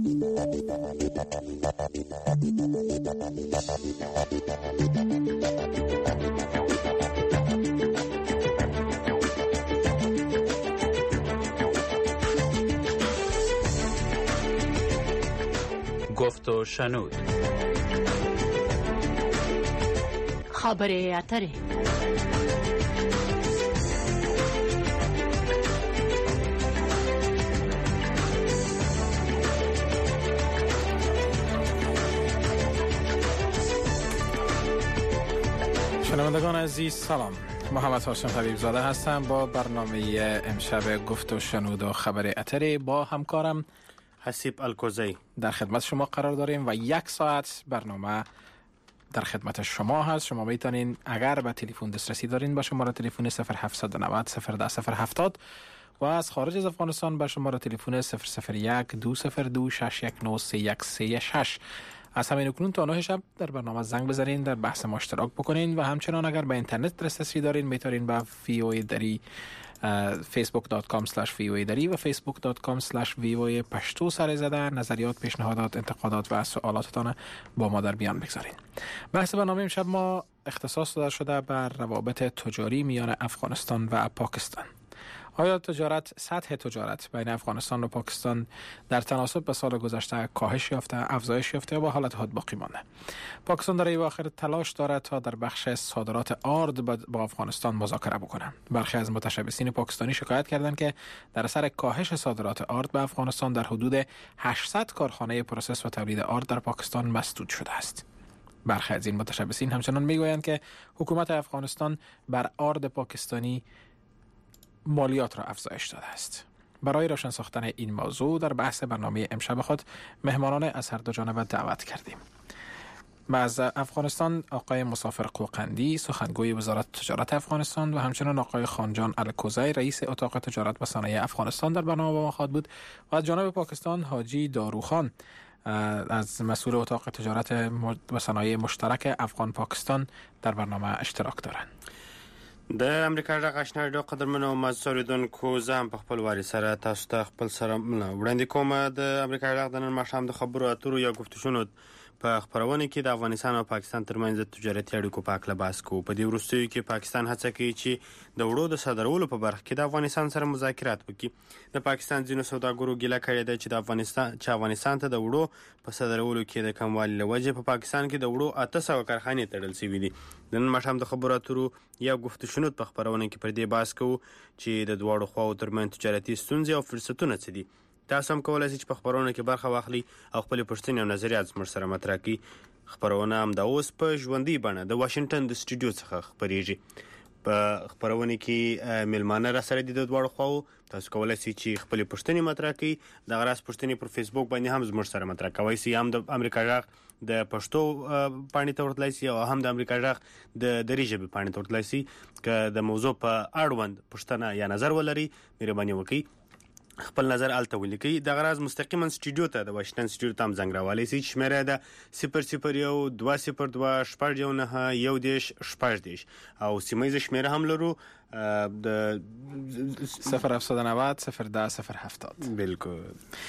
گفت و شنود. خبر اتره. شنوندگان عزیز سلام، محمد هاشم حبیب زاده هستم با برنامه امشب گفت و شنود و خبر اتره با همکارم حسیب الکوزی در خدمت شما قرار داریم و 1 ساعت برنامه در خدمت شما هست. شما میتونین اگر به تلفن دسترسی دارین با شماره تلفن 0790 010 070 و از خارج از افغانستان با شماره تلفن 001 202 619 3136 از همین اکنون تا 9 شب در برنامه زنگ بزنین، در بحث ما اشتراک بکنین و همچنان اگر به اینترنت دسترسی دارین میتونین به VOA دری facebook.com/VOA دری و facebook.com/VOA پشتو سر زده نظریات، پیشنهادات، انتقادات و سوالاتتان با ما در بیان بگذارین. بحث برنامه امشب ما اختصاص داده شده بر روابط تجاری میان افغانستان و پاکستان. آیا سطح تجارت بین افغانستان و پاکستان در تناسب به سال گذشته کاهش یافته، افزایش یافته یا با حالت خود باقی مانده؟ پاکستان در این اواخر تلاش دارد تا در بخش صادرات آرد با افغانستان مذاکره بکنه. برخی از متشبثین پاکستانی شکایت کردند که در اثر کاهش صادرات آرد به افغانستان در حدود 800 کارخانه پروسس و تولید آرد در پاکستان مسدود شده است. برخی از این متشبثین همچنان میگویند که حکومت افغانستان بر آرد پاکستانی مالیات را افزایش داده است. برای روشن ساختن این موضوع در بحث برنامه امشب خود مهمانان از هر دو جانب دعوت کردیم. از افغانستان آقای مسافر قوقندی سخنگوی وزارت تجارت افغانستان و همچنین آقای خانجان الکوزی رئیس اتاق تجارت و صنایع افغانستان در برنامه با ما خواهد بود و از جانب پاکستان حاجی داروخان از مسئول اتاق تجارت و صنایع مشترک افغان پاکستان در برنامه اشتراک دارند. د امریکا د غشنړ قدرمنو مزوریدونکو زم په خپل واري سره تاسو ته خپل سره وړاندې کوم. د امریکا د نن ماښام د خبرو اترو یا گفتشونو په خبرونه کې د افغانستان او پاکستان ترمنځ د تجارتي اړیکو په اړه بحث کوو. په دې وروستیو کې پاکستان هڅه کوي چې د وړو د صادرولو په برخه کې د افغانستان سره مذاکرات وکړي. د پاکستان ځینو سوداګرو ګیله کړې ده چې د افغانستان ته د وړو په صادرولو کې د کموالي له وجې په پاکستان کې د وړو 800 کارخانې تړل شوي دي. د نن ماښام د خبرو اترو یا گفتشونو په خبرونه کې پر دې بحث کوو چې د دواړو خواو ترمنځ تجارتي ستونزې او فرصتونه څه دي. تاسو هم کولای شئ چې په خبرونه کې برخه واخلئ او خپل پوښتنې او نظریات زموږ سره مطرح کړئ. خبرونه هم د اوس په ژوندۍ بڼه د واشنگټن د سټوډیو څخه خبرېږي. په خبرونه کې ملمانه را سره دي د دواړو خواو. تاسو کولای شئ چې خپل پوښتنې مطرح کړئ. د غراس پوښتنې پر فیسبوک باندې هم زموږ سره مطرح کوئ. هم د امریکا غږ د پښتو پاڼې ته ورتلای شئ او هم د امریکا غږ د دري ژبې پاڼې ته ورتلای شئ. که د موضوع په اړوند پوښتنه یا نظر ولرئ مهرباني وکړئ خپل نظر الته ولیکئ. د غراز مستقیما سټوډیو ته د واشنگټن سټوډیو ته هم زنګ راوالئ شئ. شمیره ده 001 202 شپږ 19 او سیمایي شمیره هم لرو د 0790 010 070. بالکل.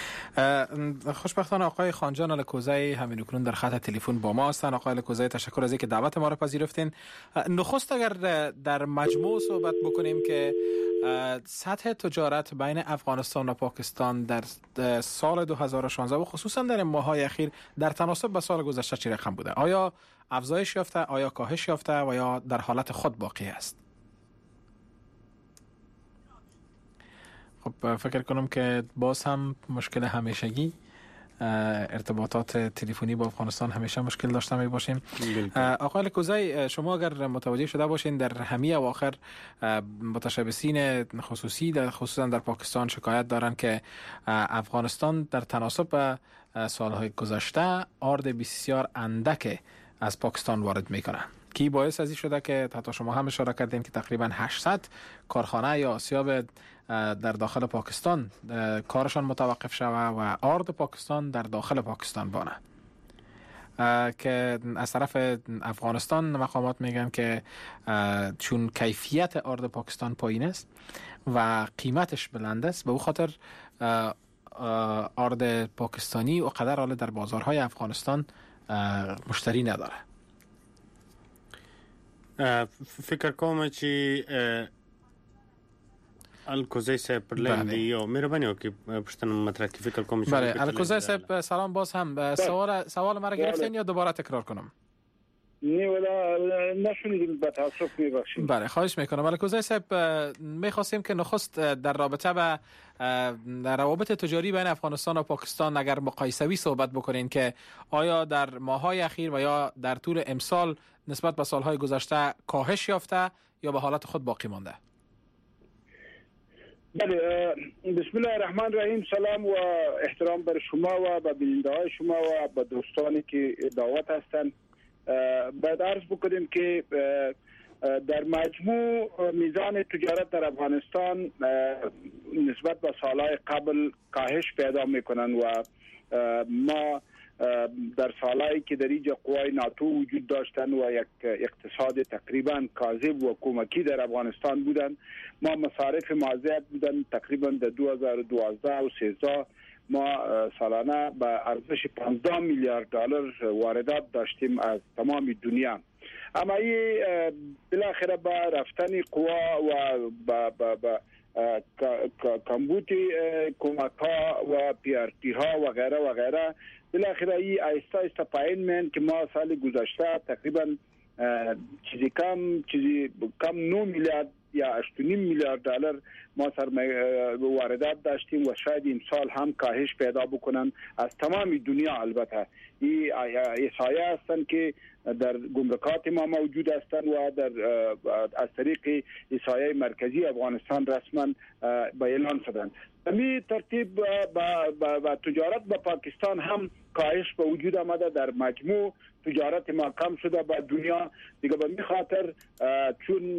خوشبختانه آقای خانجان الکوزی همین اکنون در خط تلفن با ما هستند. آقای الکوزی تشکر از اینکه دعوت ما را پذیرفتین. نخست اگر در مجموع صحبت بکنیم که سطح تجارت بین افغانستان و پاکستان در سال 2016 و خصوصا در ماه‌های اخیر در تناسب با سال گذشته چه رقم بوده؟ آیا افزایش یافته، آیا کاهش یافته و یا در حالت خود باقی است؟ خب فکر کنم که باز هم مشکل همیشگی ارتباطات تلفنی با افغانستان همیشه مشکل داشته می باشیم. آقای الکوزی، شما اگر متوجه شده باشین در همه اواخر متشبثین خصوصا در پاکستان شکایت دارند که افغانستان در تناسب به سالهای گذشته آرد بسیار اندک از پاکستان وارد میکنه. کی باعث از این شده که حتی شما هم اشاره کردین که تقریبا 800 کارخانه یا آسیاب در داخل پاکستان کارشان متوقف شود و آرد پاکستان در داخل پاکستان بانه، که از طرف افغانستان مقامات میگن که چون کیفیت آرد پاکستان پایین است و قیمتش بلند است به او خاطر آرد پاکستانی و قدر حالا در بازارهای افغانستان مشتری نداره. فکر کوم چې الکوزی صاحب پر لندی یا مهربانی وکړئ پښتنه مطرح کی فکر کوم چې بله الکوزی صاحب سلام. باز هم سوال مرا گرفتین یا دوباره تکرار کنم؟ نه ولا نشونید به تاسف میبخشید. بله خواهش میکنم. الکوزی صاحب میخواستیم که نخست در رابطه با روابط تجاری بین افغانستان و پاکستان اگر مقایسوی صحبت بکنین که آیا در ماه‌های اخیر و یا در طول امسال نسبت به سالهای گذشته کاهش یافته یا به حالت خود باقی مانده؟ بله بسم الله الرحمن الرحیم. سلام و احترام بر شما و به بیننده‌های شما و به دوستانی که دعوت هستند. باید عرض بکنیم که در مجموع میزان تجارت در افغانستان نسبت به سالهای قبل کاهش پیدا میکنن و ما در سالهایی که در اینجا قوای ناتو وجود داشتن و یک اقتصاد تقریبا کاذب و کمکی در افغانستان بودن، ما مصارف مازیت بودن تقریبا در 2012 و 13 ما سالانه به ارزش 15 میلیارد دلار واردات داشتیم از تمام دنیا. اما این بالاخره با رفتن قوا و با کمبود کمک ها و پی آر تی ها و غیره بالاخره این آیسته آیسته پایین میان که ما سال گذشته تقریبا چیزی کم 9 میلیارد یا 8.5 میلیارد دلار ما واردات داشتیم و شاید این سال هم کاهش پیدا بکنن از تمام دنیا. البته این احصایه هستند که در گمرکات ما موجود هستند و در از طریق احصایه مرکزی افغانستان رسما به اعلان شدند. همین ترتیب با تجارت با پاکستان هم کاهش به وجود آمده. در مجموع تجارت ما کم شده با دنیا دیگه. به این خاطر چون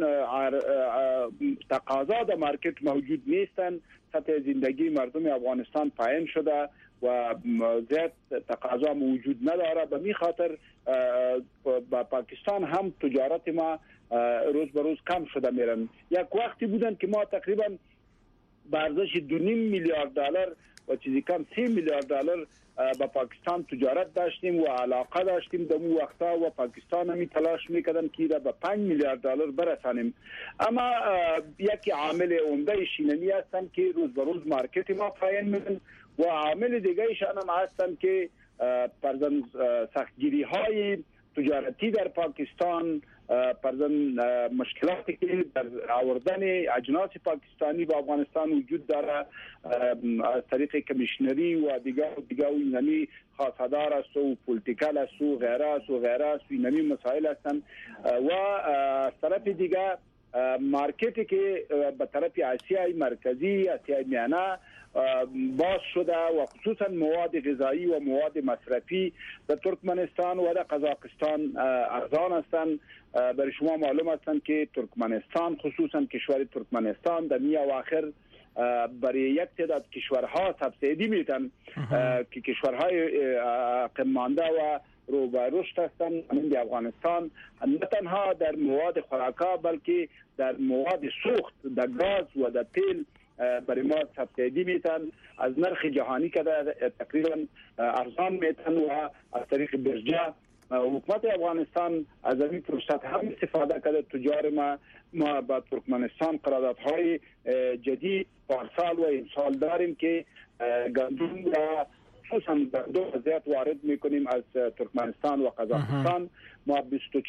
تقاضا در مارکت موجود نیستن، سطح زندگی مردم افغانستان پایین شده و زیاد تقاضا موجود نداره. به این خاطر با پاکستان هم تجارت ما روز به روز کم شده میرن. یک وقتی بودن که ما تقریبا به ارزش 2.5 میلیارد دلار و چیزی کم 3 میلیارد دلار با پاکستان تجارت داشتیم و علاقه داشتیم در اون وقتا و پاکستان همی تلاش میکردن که را به 5 میلیارد دلار برسانیم. اما یکی عامل عمده شینمی هستن که روز به روز مارکت ما پایین میدن و عامل دیگه ایشان هم هستن که پرزن سختگیری های تجارتی در پاکستان، پرزن مشکلاتی که در آوردن اجناس پاکستانی به افغانستان وجود داره از طریق کمیشنری و دیگه اینمی خاصدار است و پولیتیکال است و غیره است اینمی مسائل هستند. و از طرف دیگه مارکتی که به طرف آسیای مرکزی، آسیای میانه باز شده و خصوصا مواد غذایی و مواد مصرفی در ترکمنستان و در قزاقستان ارزان هستند. برای شما معلوم هستند که ترکمنستان، خصوصا کشور ترکمنستان در می اواخر برای یک تعداد کشورها سبسیدی میتن که کشورهای قمانده و رو به رشد هستند. همین افغانستان نه تنها در مواد خوراکا بلکه در مواد سوخت، در گاز و در تیل برای ما سبسیدی میتن، از نرخ جهانی که تقریبا ارزان میتن و از طریق برجه حکومت افغانستان از این فرصت هم استفاده کرده. تجار ما با ترکمنستان قراردادهای جدید پارسال و امسال داریم که گندم و خصوصا گندم زیاد وارد میکنیم از ترکمنستان و قزاقستان. ما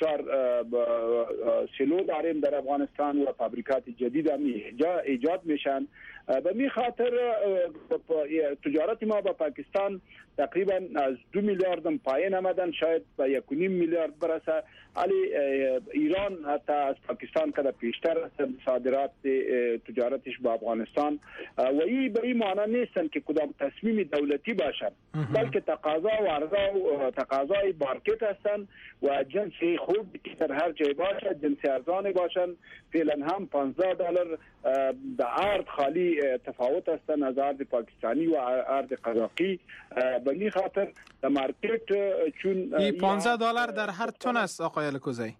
24 سیلو داریم در افغانستان و فابریکات جدید هم ایجاد میشن. به می خاطر تجارت ما با پاکستان تقریبا از 2 میلیارد پایین آمدن، شاید به 1.5 میلیارد برسه. علی ایران حتی از پاکستان که پیشتر است صادرات تجارتش با افغانستان و این به این معنی نیستن که کدام تصمیم دولتی باشد، بلکه تقاضا و عرضه و تقاضای مارکت هستند و جنسی خوب که در هر جای باشد، جنسی ارزان باشن. فعلا هم 15 دلار در عرض خالی تفاوت هستند از عرض پاکستانی و عرض قزاقی. به این خاطر در مارکت چون این 15 دلار در هر تن است آقای الکوزی؟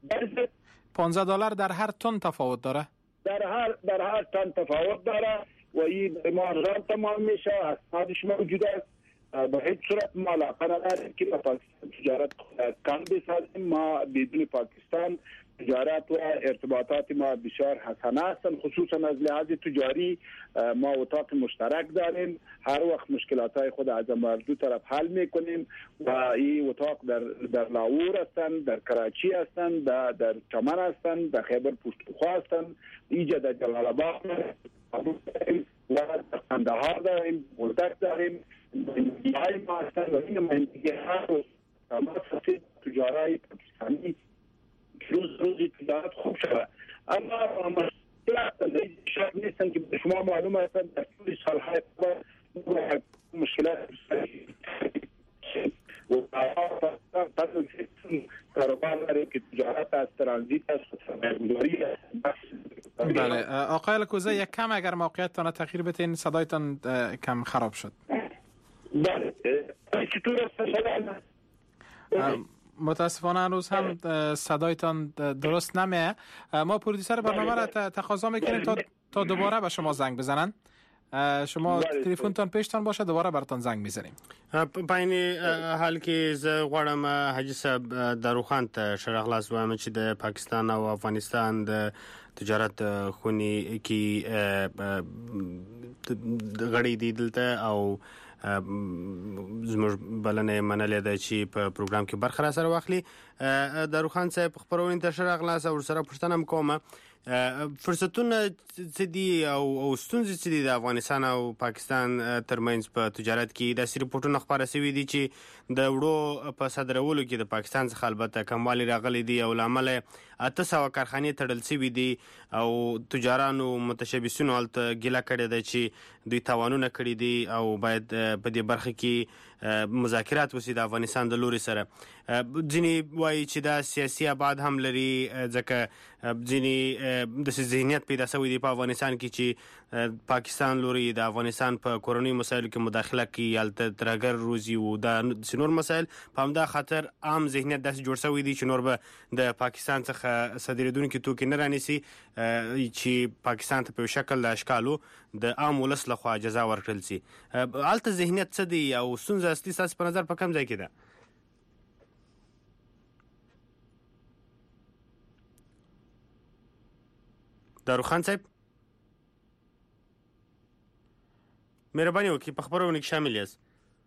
15 دلار در هر تن تفاوت داره؟ در هر تن تفاوت داره و این امارات تمام میشه، اسنادش موجود است. به هیچ صورت ما علاقه نداریم که با پاکستان تجارت کم بسازیم. ما بدون پاکستان تجارت و ارتباطات ما بسیار حسنه هستند، خصوصا از لحاظ تجاری. ما اتاق مشترک داریم، هر وقت مشکلات خود از دو طرف حل میکنیم و این اتاق در لاهور هستند، در کراچی هستند، در چمن هستند، در خیبر پختونخوا هستند، اینجا در جلال آباد و در قندهار داریم، بولدک داریم. های ما هستند و این منطقه ها رو تجارای پاکستانی روزی تجارت خوب شود. اما مشکلات شک نیستن که به شما معلوم هستند در طول سالهای قبل مشکلات و کاروبار داریم که تجارت از ترانزیت است و سرمایه‌گذاری است. بله آقای الکوزی، یک کم اگر موقعیتتان تغییر بدین، صدایتان کم خراب شد. بله چطور است؟ متاسفانه هنوز هم صدایتان درست نمیه. ما پرودیسر برنامه را تقاضا میکنیم تا دوباره به شما زنگ بزنن. شما تلفنتان پیشتان باشه، دوباره براتون زنگ میزنیم. په حال کې زه غواړم حاجي صاحب داروخان ته ښه راغلاست وایم چې د پاکستان او افغانستان د تجارت خونې کې غړي دي دلته او زموږ بلنه منلې ده چې په پروګرام کې برخه را سره واخلي. داروخان صاحب خبرونه ته ښه راغلاست او سره پوښتنه کوم فرصتونه څه دي او ستونزې څه دي د افغانستان او پاکستان ترمنځ په تجارت کې. داسې رپورټونه خپاره شوي دي چې د وړو په صادرولو کې د پاکستان څخه البته کموالی راغلی دی او له امله 800 کارخانې تړل شوي دي او تجارانو متشبثینو هلته ګیله کړې ده چې دوی تاوانونه کړي دي او باید په دې برخه کې مذاکرات وشي د افغانستان د لوري سره. ځینې وایي چې دا سیاسي ابعاد هم لري، ځکه ځینې داسې ذهنیت پیدا شوی دی په افغانستان کې چې پاکستان لوري د افغانستان په کورنۍ مسایلو کې مداخله کوي، هلته ترهګر روزي او دا نور مسایل. په همدا خاطر عام ذهنیت داسې جوړ شوی دی چې نور به د پاکستان څخه صادرېدونکي توکي نه رانیسي، چې پاکستان ته په شکل د اشکالو د عام ولس لخوا جزا ورکړل شي. هلته ذهنیت څه دی او ستونزه اصلي ستاسو په نظر په کوم ځای کې ده؟ داروخان صاحب مهرباني وکړئ په خبرونه کې شامل یاست.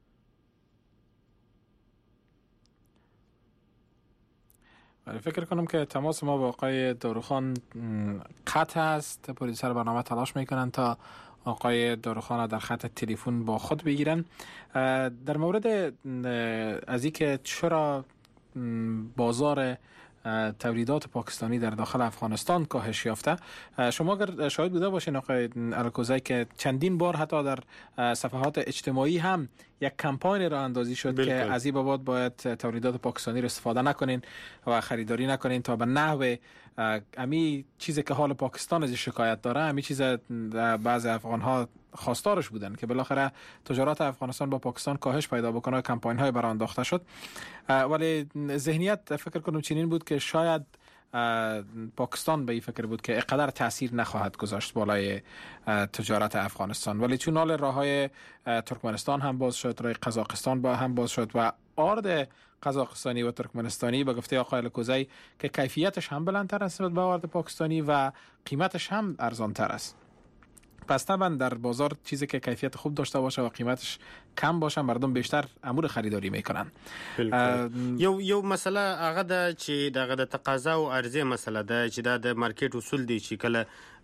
فکر کنم که تماس ما با آقای داروخان قطع است. پرودیسر برنامه تلاش میکنن تا آقای داروخان در خط تلفن با خود بگیرن. در مورد از اینکه چرا بازار تولیدات پاکستانی در داخل افغانستان کاهش یافته، شما اگر شاهد بوده باشین آقای الکوزی که چندین بار حتی در صفحات اجتماعی هم یک کمپاین را اندازی شد که از این بابت باید تولیدات پاکستانی را استفاده نکنین و خریداری نکنین تا به نحو امی چیزی که حال پاکستان از شکایت داره، امی چیز بعض افغان ها خواستارش بودن که بالاخره تجارت افغانستان با پاکستان کاهش پیدا بکنه. کمپاین های برآورده انداخته شد، ولی ذهنیت فکر کنم چنین بود که شاید پاکستان به این فکر بود که اقدر تاثیر نخواهد گذاشت بالای تجارت افغانستان، ولی چون حال راههای ترکمنستان هم باز شد، راه قزاقستان با هم باز شد و آرد قزاقستانی و ترکمنستانی به گفته آقای الکوزی که کیفیتش هم بلندتر است نسبت به آرد پاکستانی و قیمتش هم ارزانتر است. پس طبعا در بازار چیزی که کیفیت خوب داشته باشه و قیمتش کم باشه، مردم بیشتر امور خریداری میکنن. یو مسله هغه ده چې دغه د تقاضا او عرضه مسله ده چې د مارکیټ اصول دي چې کله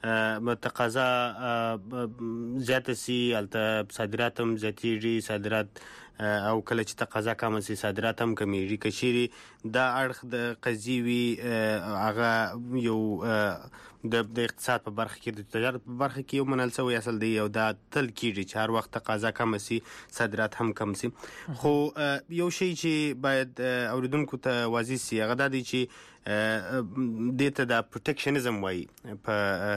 تقاضا زیاته سي البته صادرات هم زیاتېږي، صادرات او کله چې تقاضا کم سي صادرات هم کمیږي. کچيري دا اړخ د قضیې وي هغه یو د اقتصاد په برخه کې د تجارت په برخه کې یو منل شوی اصل دی او دا تل کیږي چې هر وخت تقاضا کم سي صادرات هم کم سي. خو یو شی چې باید اوریدونکو ته واضح سي هغه دا دی چې دته د پروټیکشنزم وایي په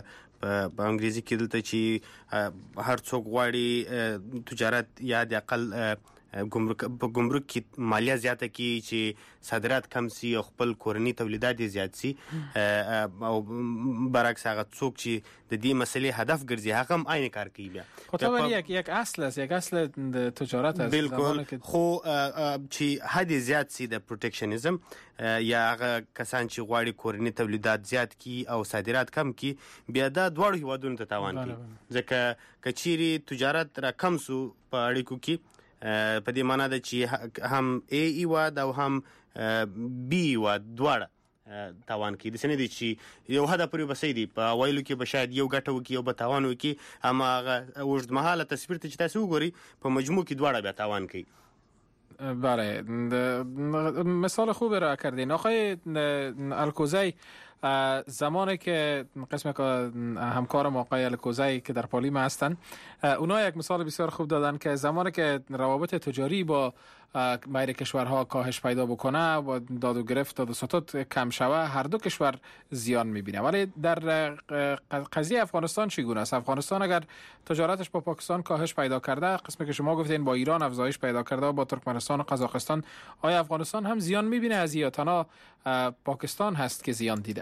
انګریزي کې دلته چې هر څوک غواړي تجارت یا د اقل ګمرک کې مالیه زیاته کی چې صادرات کم سي او خپل کورنی تولیدات زیات سي او برعکس هغه څوک چې د دې مسلې هدف ګرځي هغه هم عین کار کوي. بیا خو یک اصل است، یک اصل د تجارت است. بالکل. خو چې حد زیات سي د پروتکشنزم یا هغه کسان چې غواړي کورنی تولیدات زیات کی او صادرات کم کی بیا دا دواړو هیوادونو ته تاوان کوي. ځکه کچيري تجارت را کم سو په اړیکو کې په دې معنی ده چې هم A هیواد او هم B هیواد دواړه تاوان کوي. د سنې دي چې یو هدف پرې بسې دي په وایلو کې به شاید یو ګټه وکي او به تاوان وکي، اما هغه اوږدمهاله تصویر ته چې تاسو وګوري په مجموع کې دواړه بیا تاوان کوي. بله، مثال خوبی را کردین آقای الکوزی. زمانی که قسم همکارم آقای الکوزی که در پارلمان هستن، اونا یک مثال بسیار خوب دادن که زمانی که روابط تجاری با بین کشورها کاهش پیدا بکنه و داد و گرفت داد و ستد کم شوه، هر دو کشور زیان میبینه. ولی در قضیه افغانستان چگونه است؟ افغانستان اگر تجارتش با پاکستان کاهش پیدا کرده، قسمی که شما گفتین با ایران افزایش پیدا کرده و با ترکمنستان و قزاقستان، آیا افغانستان هم زیان میبینه از یا تنها پاکستان هست که زیان دیده؟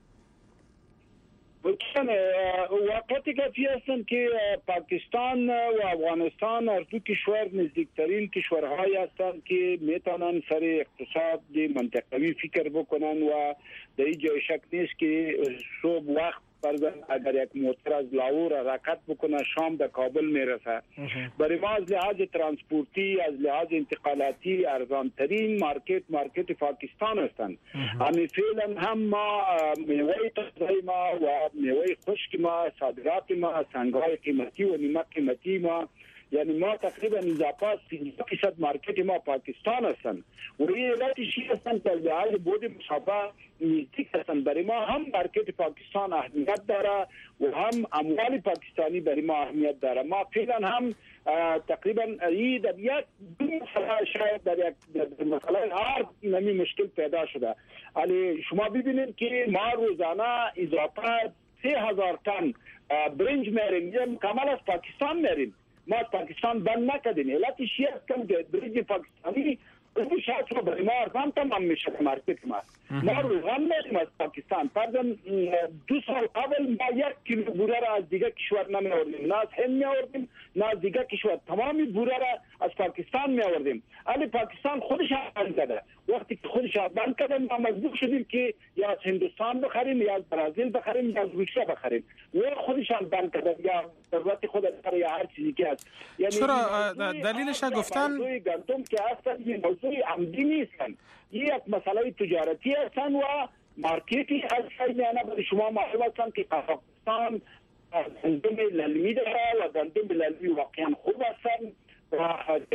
واقعیتی کافی هستند که پاکستان و افغانستان هر دو کشور نزدیکترین کشورهایی هستند که میتونن سر اقتصاد منطقوی فکر بکنن و در این جای شک نیست که صبح وقت فرضاً اگر یک موتر از لاهور حرکت بکنه شام به کابل میرسه. برای ما از لحاظ ترانسپورتی، از لحاظ انتقالاتی ارزانترین مارکت پاکستان هستند. همین فعلا هم ما میوه تازه ما و میوه خشک ما، صادرات ما، سنگ‌های قیمتی و نیمه قیمتی ما، یعنی ما تقریبا اضافه 30% مارکت ما پاکستان هستند و این علتش هستند که از لحاظ بود مسابقه نزدیک هستند. برای ما هم مارکت پاکستان اهمیت داره و هم اموال پاکستانی برای ما اهمیت داره. ما فعلا هم تقریبا این در یک دو مسئله شاید در یک مسئله هر نمی مشکل پیدا شده. ولی شما ببینید که ما روزانه اضافه 3000 تن برنج میریم، کامل از پاکستان میریم. ما پاکستان بند نکردیم. علتش یه کم که برنج پاکستانی اون شاید رو برای ما ارزان تمام میشه مارکت ما. ما روزان میریم از پاکستان. فرضاً 2 سال قبل ما 1 کیلو بوره را از دیگه کشور نمی آوردیم، نه از هند می آوردیم نه از دیگه کشور، تمامی بوره را از پاکستان می آوردیم. ولی پاکستان خودش بند کرده. وقتی که خودش بند کرده ما مجبور شدیم که یا از هندوستان بخریم یا از برزیل بخریم یا از روسیه بخریم. و خودشان بند کرده یا ضرورت خود یا هر چیزی که هست. یعنی چرا دلیلش گفتن موضوع گندم که هست موضوع عمدی نیستن، یک مسئله تجارتی هستن و مارکتی هستن. یعنی برای شما معلوم هستن که قزاقستان گندم للمی داره و گندم للمی واقعا خوب هستن و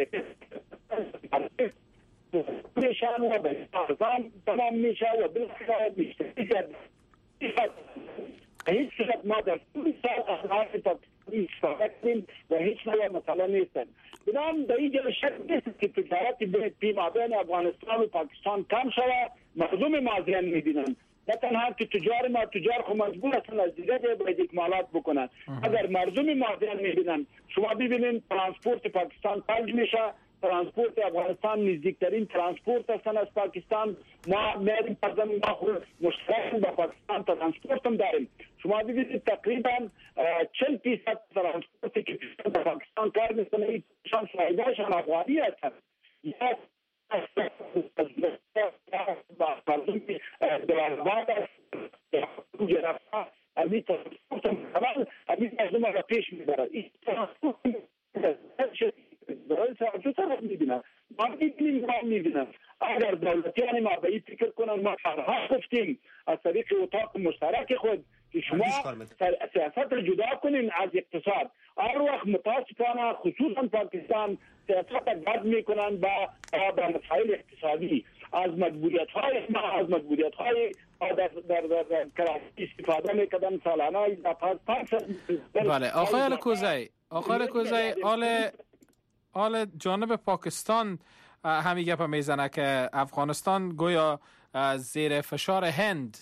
میشن و به ارزان تمام میشه و بالخصوص میشتری هیچ شد ما در طول سال اخلاق پاکستانی استفاده کنیم و هیچ نوع مسئله نیستن. بنام در اینجا شک نیست که تجارت بین افغانستان و پاکستان کم شده، مردم ما زیان میبینن. نه تنها که تجار خو مجبور هستن از دیگه باید اکمالات بکنن. اگر مردم ما زیان میبینن، شما ببینید ترانسپورت پاکستان فلج میشه، ترانسپورت افغانستان نزدیکترین ترانسپورت هستن از پاکستان. ما میریم پردن ما خود مشترک با پاکستان ترانسپورت هم داریم. شما ببینید تقریبا 40% ترانسپورتی که در پاکستان کار میکنه ایشان صاحبایشان افغانی هستن. یا مردم دلالباد است جرفه امی ترانسپورت هم خبر امی مردم را پیش میبرد. این ترانسپورت برای ساعتو طرف میبینن ما میبینن. اگر دولتیان ما به این فکر کنن، ما فرها گفتیم از طریق اتاق مشترک خود که شما سیاست را جدا کنین از اقتصاد. هر وقت متاسفانه خصوصا پاکستان سیاست را بد میکنن با مسائل اقتصادی. از مجبوریت‌های ما، از مجبوریت‌های در کراچی استفاده میکردن سالانه. بله آقای الکوزی آل جانب پاکستان همی گپ میزنه که افغانستان گویا زیر فشار هند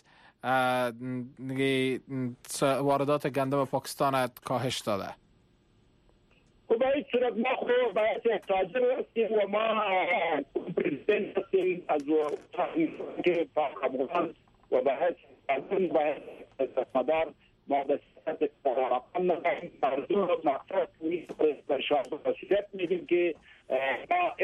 واردات گندم پاکستان کاهش داده. وبأي صورة ما هو بأي تاجر وما بريزنت از كيف فاهم وبحث مدار مؤسسات رقمنا مرزوع نقطة وشاشات مثل كي ما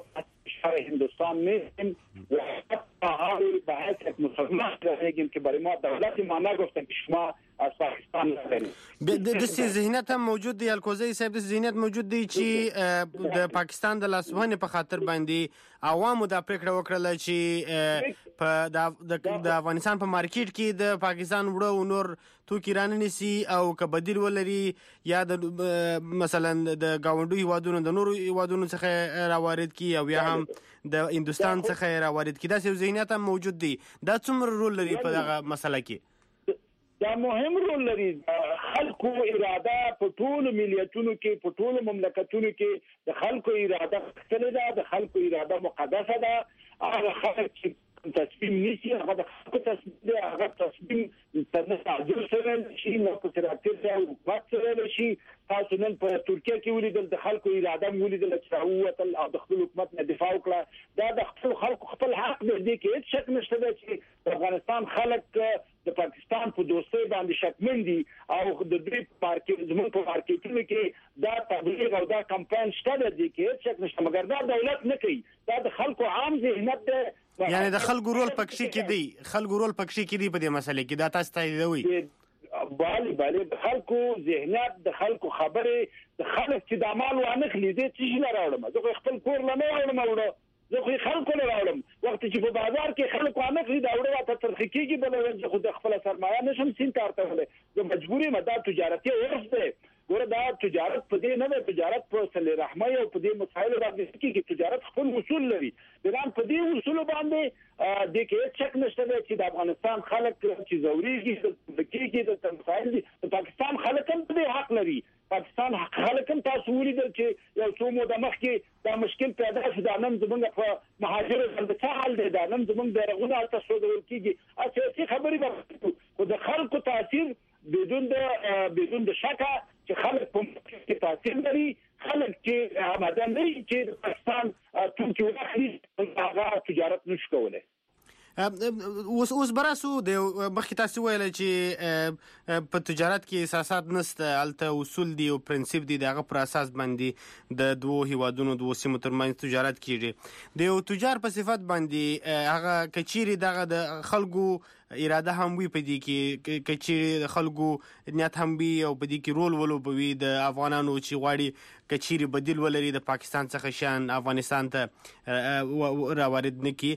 شهر هندوستان مثل وحتى هاي بحث مسلمان لكن كبري ما دولتي ما نقصت كشما از پاکستان لري د ذهنیت هم موجود دی الکوزی صاحب د ذهنیت موجود دی چې د پاکستان د لاسوهنې په خاطر باندې عوامو د پریکړه وکړه چې په د افغانستان په مارکیټ کې د پاکستان وړو نور توکي راننسي او که بدیل ولري یا د مثلا د گاونډي هیوادونو د نورو هیوادونو څخه راوارد کی او یا هم د هندوستان څخه راوارد کی دا څه ذهنیت هم موجود دی دا څومره رول لري په دغه مسله کې دا مهم رول لري خلکو اراده په ټول ملیتونو کې په ټول مملکتونو کې د خلکو اراده ختلې ده د خلکو اراده مقدسه ده هغه خلک چې تصمیم نیسي هغه د خلکو تصمیم دی هغه تصمیم تر تعجل سره شي نو په سراتیر ځای حکومت سره شي تاسو نن په ترکیه کې ولیدل د خلکو اراده ولیدل چې هوتل او د خپل حکومت نه دفاع وکړه دا د خپل خلکو خپل حق دی کې هیڅ شک نشته چې افغانستان خلک د پاکستان په دوستۍ باندې شکمن دي او د دې مارکیټ زموږ په مارکیټونو کې دا تبلیغ او دا کمپاین شته دي کې هیڅ شک نشته مګر دا دولت نه کوي دا د خلکو عام ذهنیت دی یعنی د خلکو رول پکښې کې دی خلکو رول پکښې کې دی په دې مسله کې دا تاسو تاییدوي بله د خلکو ذهنیت د خلکو خبره د خلک چې د عمل وانخلي دي چې نه راوړم زه خپل کور نه راوړم زه خو خلکو نه راوړم وخت چې په بازار کې خلکو انخلي دا وړه ته ترخی کېږي بل زه خو د خپل سرمایه نشم سین کارته ولې زه مجبوري مدا تجارتي ورسته ګوره دا تجارت په دې نه تجارت په صله رحمه او په دې مسایل باندې کې تجارت خپل اصول لري دغه په دې اصول باندې د کې شک نشته چې د افغانستان خلک چې زوريږي د کې د مسایل د پاکستان خلک هم په حق لري پاکستان خلک هم تاسو ولیدل چې یو څو مو د مخ کې دا مشکل پیدا شو دا نن زمونږ په مهاجر باندې څه حال دی دا نن زمونږ د رغونه تاسو د ورکیږي اساسي خبرې به خو د خلکو تاثیر بدون د شکه چې خلک په کې تاثیر لري خلک چې آماده نه چې د پاکستان توکي واخلي هغه تجارت نشي کولای اوس براسو د مخکې تاسو ویل چې په تجارت کې اساسات نشته الته اصول دي او پرنسپ دي دغه پر اساس باندې د دوه هیوادونو دوه سیمو ترمنځ تجارت کیږي د یو تجار په صفت باندې هغه کچيري دغه د خلکو اراده هم وي په دې کې کچيري خلکو نیت هم وي او په دې کې رول ولوبوي د افغانانو چې غواړي کچيري بدیل ولري د پاکستان څخه شان افغانستان ته راوارد نکي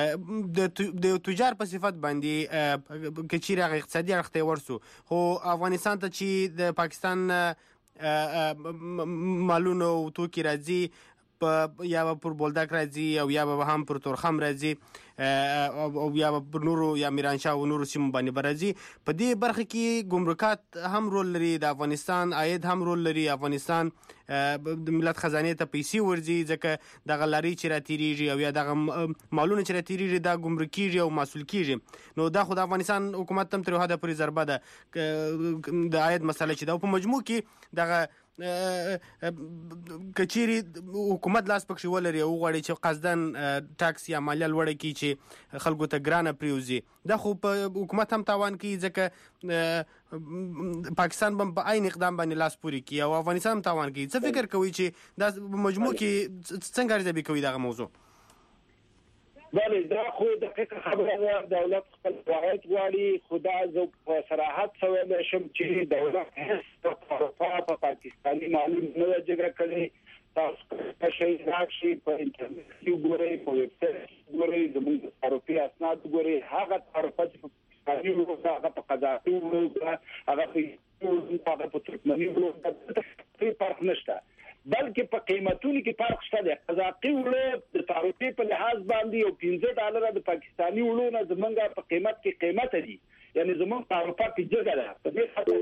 د تجار په صفت باندې کچيري اقتصادي اړخ ورسو خو افغانستان ته چې د پاکستان مالونو او توکي راځي یا پر بولدک راځي او یا به هم پر تورخم راځي او یا پر نورو یا میرانشاه او نورو سیمو باندې راځي په دې برخه کې ګمرکات هم رول لري د افغانستان عاید هم رول لري افغانستان د ملت خزانه ته پیسې ورځي ځکه د غلاري چې راتیریږي او یا د مالونو چې راتیریږي دا ګمرکیږي او مسؤل کیږي نو دا خو د افغانستان حکومت هم تر حده پورې ضربه ده د عاید مسله چې دا په مجموع کې دغه کچيري حکومت لاس پکښ ولري او غواړي چې قصدن ټاکس یا مالیه لوړه کی چې خلکو ته ګرانه پریوزي دا خو په حکومت هم تاوان کوي ځکه پاکستان په عین اقدام باندې لاس پوري کوي او افغانستان هم تاوان کوي څه فکر کوي چې دا مجموع کې څنګه ارزیابي کوي دا موضوع بله دا خو دقیقه خبره ده دولت خپل قواعد غواړي خدا زه په صراحت سره شم چې دولت هیڅ په پاکستاني معلوم نه جګړه کړي تاسو شي راځي په انټرنیټ کې ګورئ په ویب سټ ګورئ زموږ تعرفي اسناد ګورئ هغه تعرفات په پاکستاني ورته هغه په قضاوت ورته هغه په ترکمني ورته فرق نشته بلکې په قیمتونو کې فرق شته د قزاقي وړو د تعرفي په لحاظ باندې او $15 د پاکستاني وړو نه زمونږ په قیمت کې قیمت دي یعنی زمونږ تعرفات جګه ده په دې خاطر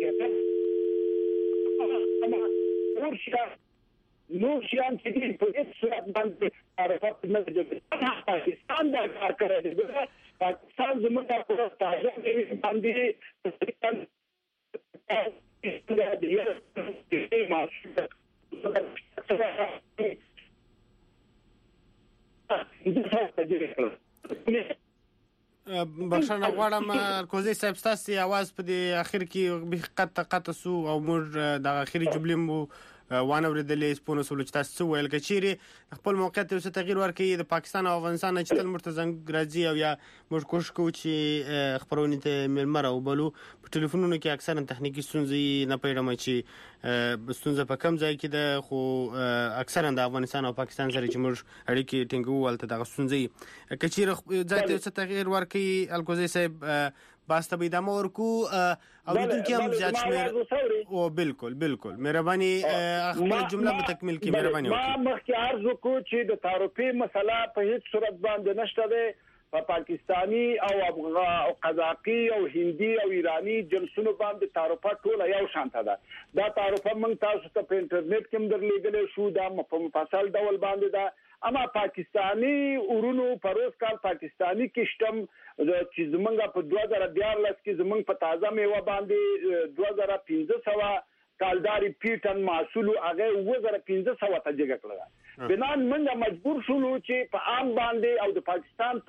نور شیان چې دي په هیڅ صورت باندې تعرفات نه جګه پاکستان دا کار کوي پاکستان زمونږ په تاجر باندې بخښنه غواړم کوزي صاحب ستاسو आवाज په دې اخر کې قطع سو او موږ د اخري جملې مو وانه ورېدلې سپونه سول چې تاسو ویل کچيري خپل موقعیت او تغییر ورکړي د پاکستان او افغانستان چې تل مرتزنګ راځي او یا موږ کوشش کوو چې خبرونه ته ملمر او بلو په ټلیفونونو کې اکثرا تخنیکی ستونزې نه پیډم چې ستونزه په کم ځای کې ده خو اکثرا د افغانستان او پاکستان سره چې موږ اړیکې ټینګو ولته د ستونزې کچيري ځای ته تغییر ورکړي الکوزي صاحب باسته به دمو ورکو او دې کې هم زیات شمیر او بالکل مهرباني خپل جمله به تکمیل کړئ مهرباني وکړئ ما مخکې عرض وکړو چې د تعرفي مسله په هیڅ صورت باندې نشته ده په پاکستانی او قزاقي او هندي او ایرانی جنسونو باندې تعرفه ټول یو شانته ده دا تعرفه موږ تاسو ته په انټرنیټ کې درلېږل شو دا په مفصل ډول باندې ده اما پاکستانی ورونو پروز کال پاکستانی کشتم چې زمونږ په 2014 کې زمونږ په تازه میوه باندې 2500 کالداري پیټن محصول هغه 2500 ته جګ کړل بنان موږ مجبور شولو چې په عام باندې او د پاکستان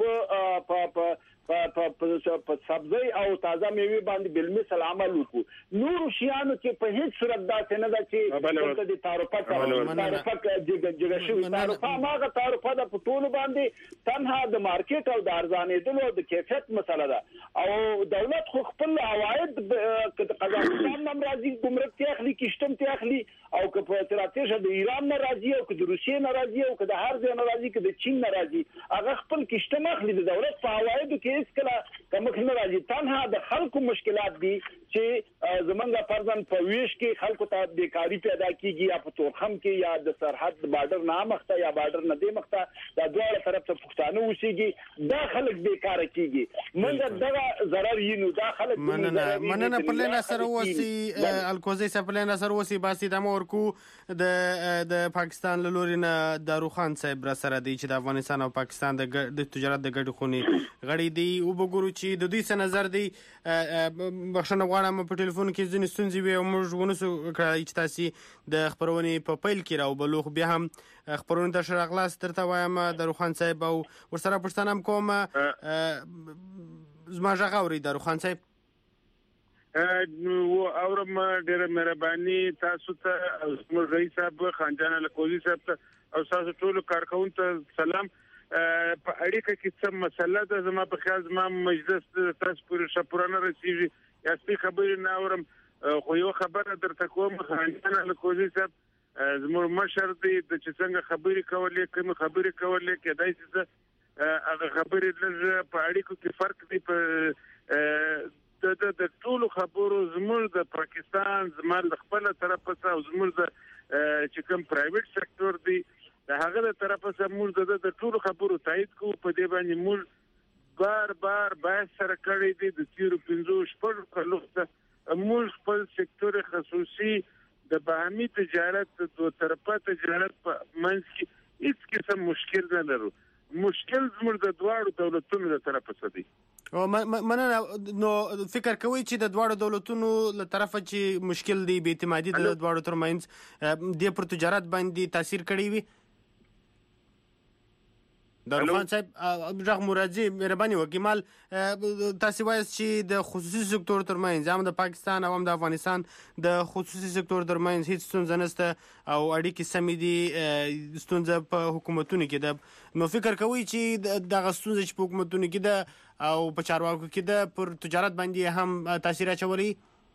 په سبزی او تازه میوه باندې بل مثال عمل وکړو نور شیانو کې په هیڅ صورت دا نه ده چې د تعرفه جګ شوی تعرفه ماغه تعرفه د پټول باندې تنها د مارکیټ او د ارزانېدلو د کیفیت مسله ده او دولت خو خپل عواید د قزاقستان نم راځي ګمرک ته اخلي کشتم ته اخلي او که په استراتیژي د ایران نه راځي او که د روسیې نه راځي او که د هر ځای نه راځي که د چین نه راځي هغه خپل کشتم اخلي د دولت په عوایدو کې هیڅ کله کوم نه راځي تنها د خلکو مشکلات دي چې زمونږ فرضاً په ویش کې خلکو ته بیکاری پیدا کیږي یا په تورخم کې یا د سرحد بارډر نه مخته یا بارډر نه دی مخته دا دواړه طرف ته پښتانه اوسېږي دا خلک بیکاره کیږي موږ دا ضرر یینو دا خلک مننه پر لنا سره وسی الکوزي سپلنا سره وسی باسي د مورکو د پاکستان لوري نه دارو خان صاحب را سره دی چې د افغانستان او پاکستان د تجارت د ګډ خوني غړي دی او وګورو چې د دوی څه نظر دی بخښنه غواړم په ټلیفون کې ځینې ستونزې وي او موږ ونسو کړای چې تاسو د خبرونې په پیل کې راو بلوخ بیا هم خبرونه ته شراغلاس درته وایم د روخان صاحب او ورسره پښتنه هم کوم زما ژغ اوري د روخان صاحب اورم ډېره مهرباني تاسو ته زموږ رئیس صاحب خانجان الکوزي صاحب ته او تاسو ټول کارکونکو ته سلام په اړیکه کې څه مسله ده زما په خیال زما مجلس تاسو پورې شپورانه رسیږي یا څه خبرې نه اورم خو یو خبره درته کوم خانجان الکوزي صاحب زموږ مشر دی د چې څنګه خبرې کولې کوم خبرې کولې کېدای شي هغه خبرې لږ په اړیکو کې فرق دی په د ټولو خبرو زموږ د پاکستان زموږ خپل طرف څخه او زموږ د چې کوم پرایویټ سکتور دی د هغه د طرفه موږ د ټولو خبرو تایید کوو په دې باندې موږ بار بحث سره کړی دی د تیرو 15 کلونو څخه موږ خپل سکتور خصوصي د باهمي تجارت د دوه طرفه تجارت په منځ کې هیڅ قسم مشکل نه لرو مشکل زموږ د دواړو دولتونو د طرفه څخه دی او مننه نو فکر کوي چې د دواړو دولتونو له طرفه چې مشکل دی بې اعتمادي د دواړو ترمنځ د پر تجارت باندې تاثیر کړی وي دروخان صاحب ژغ مرادي مهرباني وکړئ مال تاسو وایي چې د خصوصي سکتور ترمنځ هم د پاکستان او هم د افغانستان د خصوصي سکتور ترمنځ هیڅ ستونزه نشته او اړیکې سمې دي ستونزه په حکومتونو کې ده نو فکر کوي چې دغه ستونزه چې په حکومتونو کې ده او په چارواکو کې ده پر تجارت باندې هم تاثیر اچولی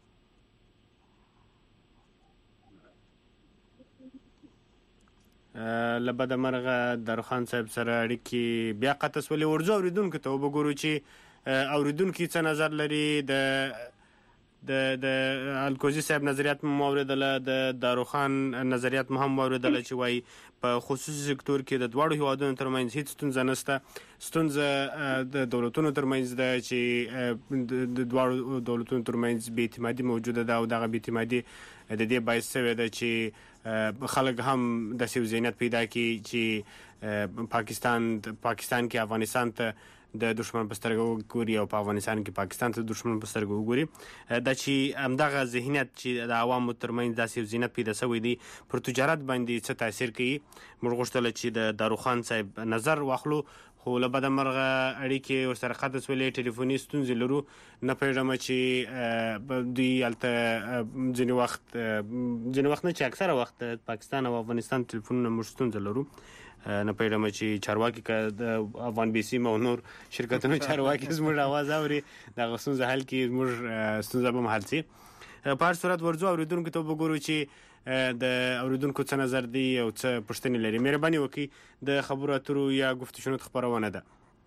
لبد مرغه درخان صاحب سره اړیکې بیا قطع سولې ورځو اوریدونکو ته وګورو چې اوریدونکو څه نظر لري د الکوزي صاحب نظریات مو اوریدل د داروخان نظریات مو هم اوریدل چې وایي په خصوصي سکتور کې د دواړو هیوادونو ترمنځ هیڅ ستونزه نشته ستونزه د دولتونو ترمنځ ده چې د دواړو دولتونو ترمنځ بې اعتمادي موجوده ده او دغه بې اعتمادي د دې باعث شوی ده چې خلک هم د ذهنیت پیدا کړي چې پاکستان کې افغانستان ته د دشمن په سترګو ګوري او په افغانستان کې پاکستان ته دشمن په سترګو ګوري دا چې همدغه ذهنیت چې د عوامو ترمنځ داسې ذهنیت پیدا شوی دی پر تجارت باندې څه تاثیر کوي موږ غوښتل چې د داروخان صاحب نظر واخلو خو له بده مرغه اړیکې ورسره قطع شولې ټلیفوني ستونزې لرو نه پوهېږم چې دوی هلته ځینې وخت نه چې اکثره وخت پاکستان او افغانستان ټلیفونونه موږ ستونزه لرو نه پوهېږم چې چارواکي که د افغان بي سي او نور شرکتونو چارواکي زموږ اواز اوري دغه ستونزه حل کړي زموږ ستونزه به هم حل شي په هر صورت ورځو اورېدونکو ته وګورو چې د اوریدونکو څه نظر دی او څه پوښتنې لري مهرباني وکړئ د خبرو اترو یا گفتشنو خبرونه ده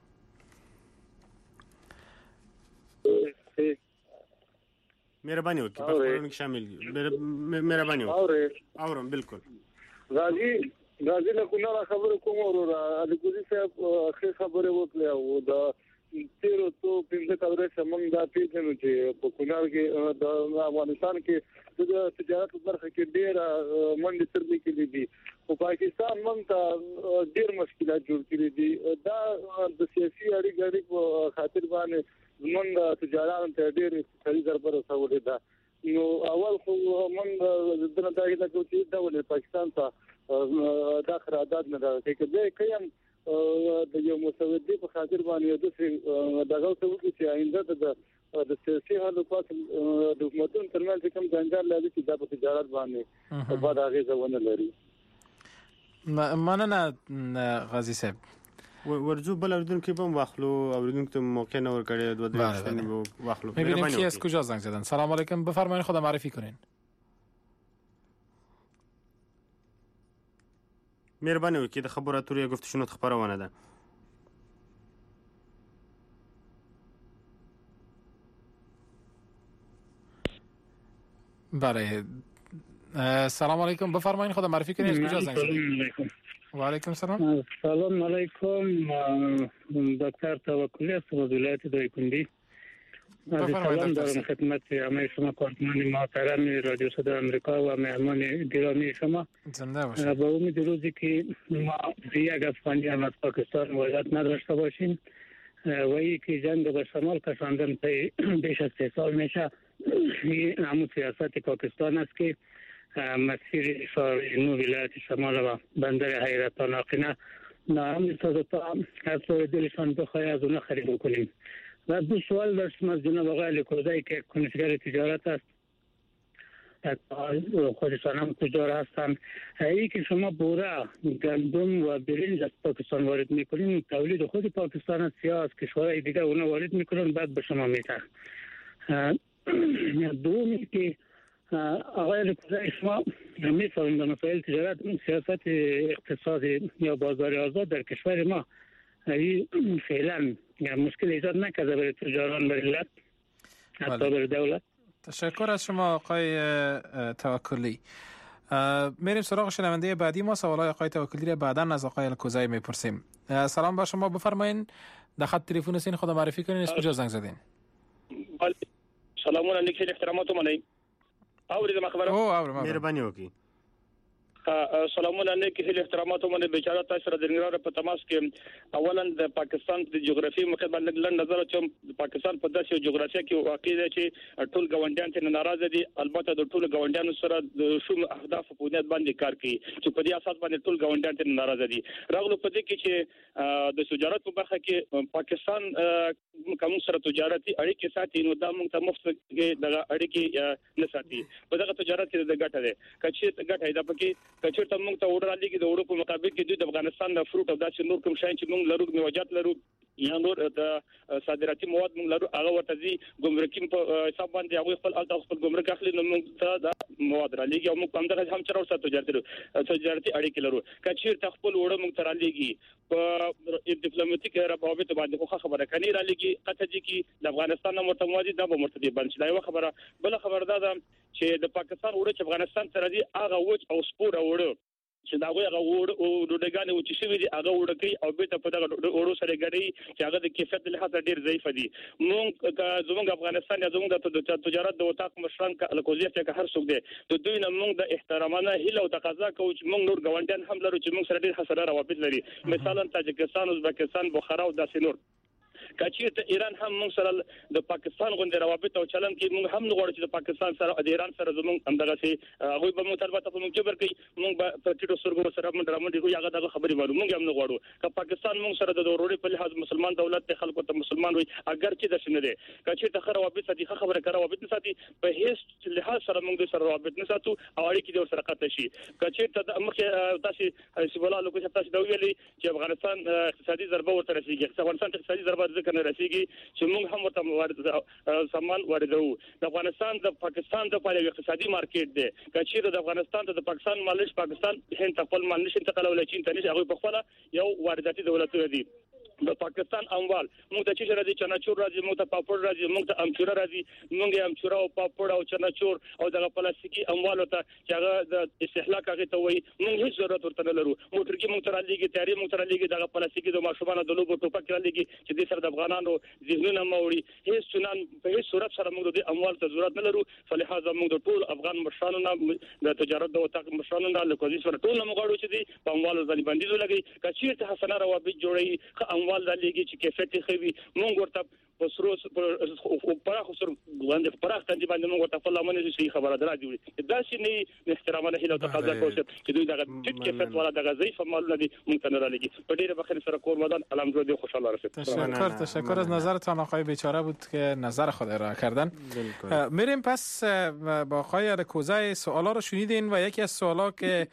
مهرباني وکړئ په خبرونو کې شامل مهرباني وکړئ اورم بالکل غازی له کومه خبرو کوم ورو د ګوري صاحب خبره وکړه او د تیرو تو پنځه کورې سمون دا پیژنو چې په کونړ کې د افغانستان کې د تجارت برخه کې ډېر منډې ترمي کړې دي او پاکستان مونږ ته ډېر مشکلات جوړ کړي دي دا د سیاسي اړیکو په خاطر باندې مونږ تجارت ته ډېر اقتصادي ضربه رسولې ده نو اول خو مونږ د نتایج له کوم ډول پاکستان ته دا قرارداد نه ده چې کيم د یو مسودي په خاطر باندې د دغه څه چې آینده د سیاسي حل لپاره د حکومتونو ترمنځ کوم ځنګل لري چې د تجارت باندې په دا غي ځونه لري مننه غازی صاحب ورزو بل اوریدونکو به واخلو اوریدونکو ته موقع نه ورکړي دوه درې واخلو می‌بینیم کی از کجا زنگ زدن سلام علیکم بفرمایید خود معرفی کنین مهرباني وکړئ د خبرو اترو یا گفتشنو خبرونه ده بله سلام علیکم بفرمایید خود معرفی کنید از کجا زنگ زدید و علیکم سلام سلام علیکم دکتر توکلی هستم از ولایت دایکنډي سلام دارم خدمت همه شما کارکنان محترم رادیو صدای آمریکا و مهمان گرامی شما زنده باشید با امید روزی که ما یک افغانی هم از پاکستان وارد نداشته باشیم و ای که جنگ به شمال کشاندن بیش از 3 سال میشه این همون سیاست پاکستان است که مسیر شهر نو ولایت شمال و بندر حیرت ناقنه ناامن سازه تا از دلشان بخواه از اون خرید کنیم و دو سوال داشتم از جناب آقای علیکوزایی که کنشگر تجارت است خودشان هم تجار هستن ای که شما بوره گندم و برنج از پاکستان وارد میکنین تولید خود پاکستان است یا از کشورهای دیگه اونا وارد میکنن بعد به شما میتن دومی که آقای علیکوزایی شما میفهمید در مسائل تجارت سیاست اقتصادی یا بازار آزاد در کشور ما فعلا مشکل ایجاد نکرده برای تجاران ملت حتی برای دولت. تشکر از شما آقای توکلی. میریم سراغ شنونده بعدی ما سوالای آقای توکلی را بعداً از آقای علیکوزایی میپرسیم. سلام با شما بفرمایید در خط تلفن سین خود معرفی کنین از کجا زنگ زدین؟ سلامونه لیک احترامات منی. اوریدم خبره؟ مهرباني وکړئ. سلامونه نیک هیله احترامات منه بیچاره تاسو سره د نړۍ په تماس کې اولا د پاکستان د جغرافي موقعیت باندې لږ نظر چې پاکستان په داسې جغرافیه کې واقع دی چې ټول ګاونډیان ته ناراضه دي البته د ټول ګاونډیانو سره د شوم اهداف په بنیاد باندې کار کوي چې په دې اساس باندې ټول ګاونډیان ته ناراضه دي راغلو په دې کې چې د تجارت په برخه کې پاکستان کوم سره تجارتي اړیکې ساتي نو دا موږ ته مفت کې د اړیکې نه ساتي په دغه تجارت کې د ګټه ده کچې ګټه ده پکې کچېرته موږ ته وړاندې لګي د اروپا مطابق کې دوی د افغانستان د فروټ او داسې نور کوم شي چې موږ لرو میوجات لرو یا نور د صادراتي مواد موږ لرو هغه ورته دي ګمرکي په حساب باندې هغه خپل ګمرک اخلي نو موږ ته د مواد را لګي او موږ هم دغه هم چرور سره تجارتي اړیکې لرو کچېرته خپل وړه موږ ته را لګي په ډیپلوماټیک روابط باندې خو خبره کني را لګي قطعي کې د افغانستان مرتموادي د مرتدي باندې دا یو خبره بل خبر ده چې د پاکستان وړه چې افغانستان سره دي هغه وچ او سپور وړه چې دا هغه وړوډګانې و چې شوی دي هغه وړکې او به په دغه وړو سره ګړي چې هغه د کیفیت له حساب ډیر ضعیف دي مونږ زموږ افغانستان یا زموږ د تجارت د وطاق مشران الکوزیت کې هر څوک دي د دوی نه مونږ د احترامانه هیله او تقاضا کوو چې مونږ نور ګاونډیان هم لرو چې مونږ سره ډیر حسره روابط لري مثلا تاجکستان ازبکستان بخارا او داسې نور کچې ته ایران هم موږ سره د پاکستان غونډه روابط او چلن کې موږ هم غواړو چې د پاکستان سره د ایران سره زموږ همدغه سي هغه به مطالبه ته موږ جبر کوي موږ په ټیټو سرګو سره منډه کوي هغه دغه خبرې وایو موږ هم نه غواړو چې پاکستان موږ سره د ضروري په لحاظ مسلمان دولت ته خلکو ته مسلمان وي اگر چې د شنه دي کچې ته روابط ساتي خبره کوي روابط نه ساتي په هیڅ لحاظ سره موږ د سره روابط نه ساتو او اړیکې د سره قطع شي کچې ته مخه تاسو حسب الله لکه تاسو دا ویلي چې افغانستان اقتصادي ضربه ورته رسیږي افغانستان اقتصادي ضربه ځکه نه رسیږي چې موږ هم ورته سامان واردو د افغانستان د پاکستان د پاره اقتصادي مارکیټ دی کچې د افغانستان ته د پاکستان مالش پاکستان هند خپل مال نشي انتقالولای چین ته نشي هغه په خپل یو وارداتي دولتونه دي د پاکستان اموال موږ ته چې راځي چناچور راځي موږ ته پاپور راځي موږ ته امچوره راځي موږ هم چوره او پاپور او چناچور او دغه پلاستیکي اموال ته چې هغه د استهلاک هغه ته وایي موږ هیڅ ضرورت ورته نه لرو موټر کې موږ ته راځي تیاری موږ ته راځي دغه پلاستیکي د ماشومان د لوبو ټوپک راځي چې د سر د افغانانو ذهنونه موړي هیڅ چنان په هیڅ صورت سره موږ د اموال ته ضرورت نه لرو فلهذا موږ د ټول افغان مشرانو د تجارت د وطن مشرانو د لکوزي سره ټول موږ غواړو چې د اموال ځنی بندیز لګي کچې ته حسنه روابط جوړي اموال د لګي چې کیفیت خوي مونږ ورته پسروس او پراخ سر باندې پراخ تندې باندې موږ ته په لامل شي خبره درادي دا شي نه احترام له هیله تقاضا کوي چې دوی دغه ټیټ کیفیت ولا دغه ضعیف مال ندي ممکن را لګي په ډیره بخیر سره کور مدان الحمدلله خوشحال رسید تشکر از نظرتان آقای بیچاره بود که نظر خود ارائه کردن میریم پس با آقای رکوزه سوالا رو شنیدین و یکی از سوالا که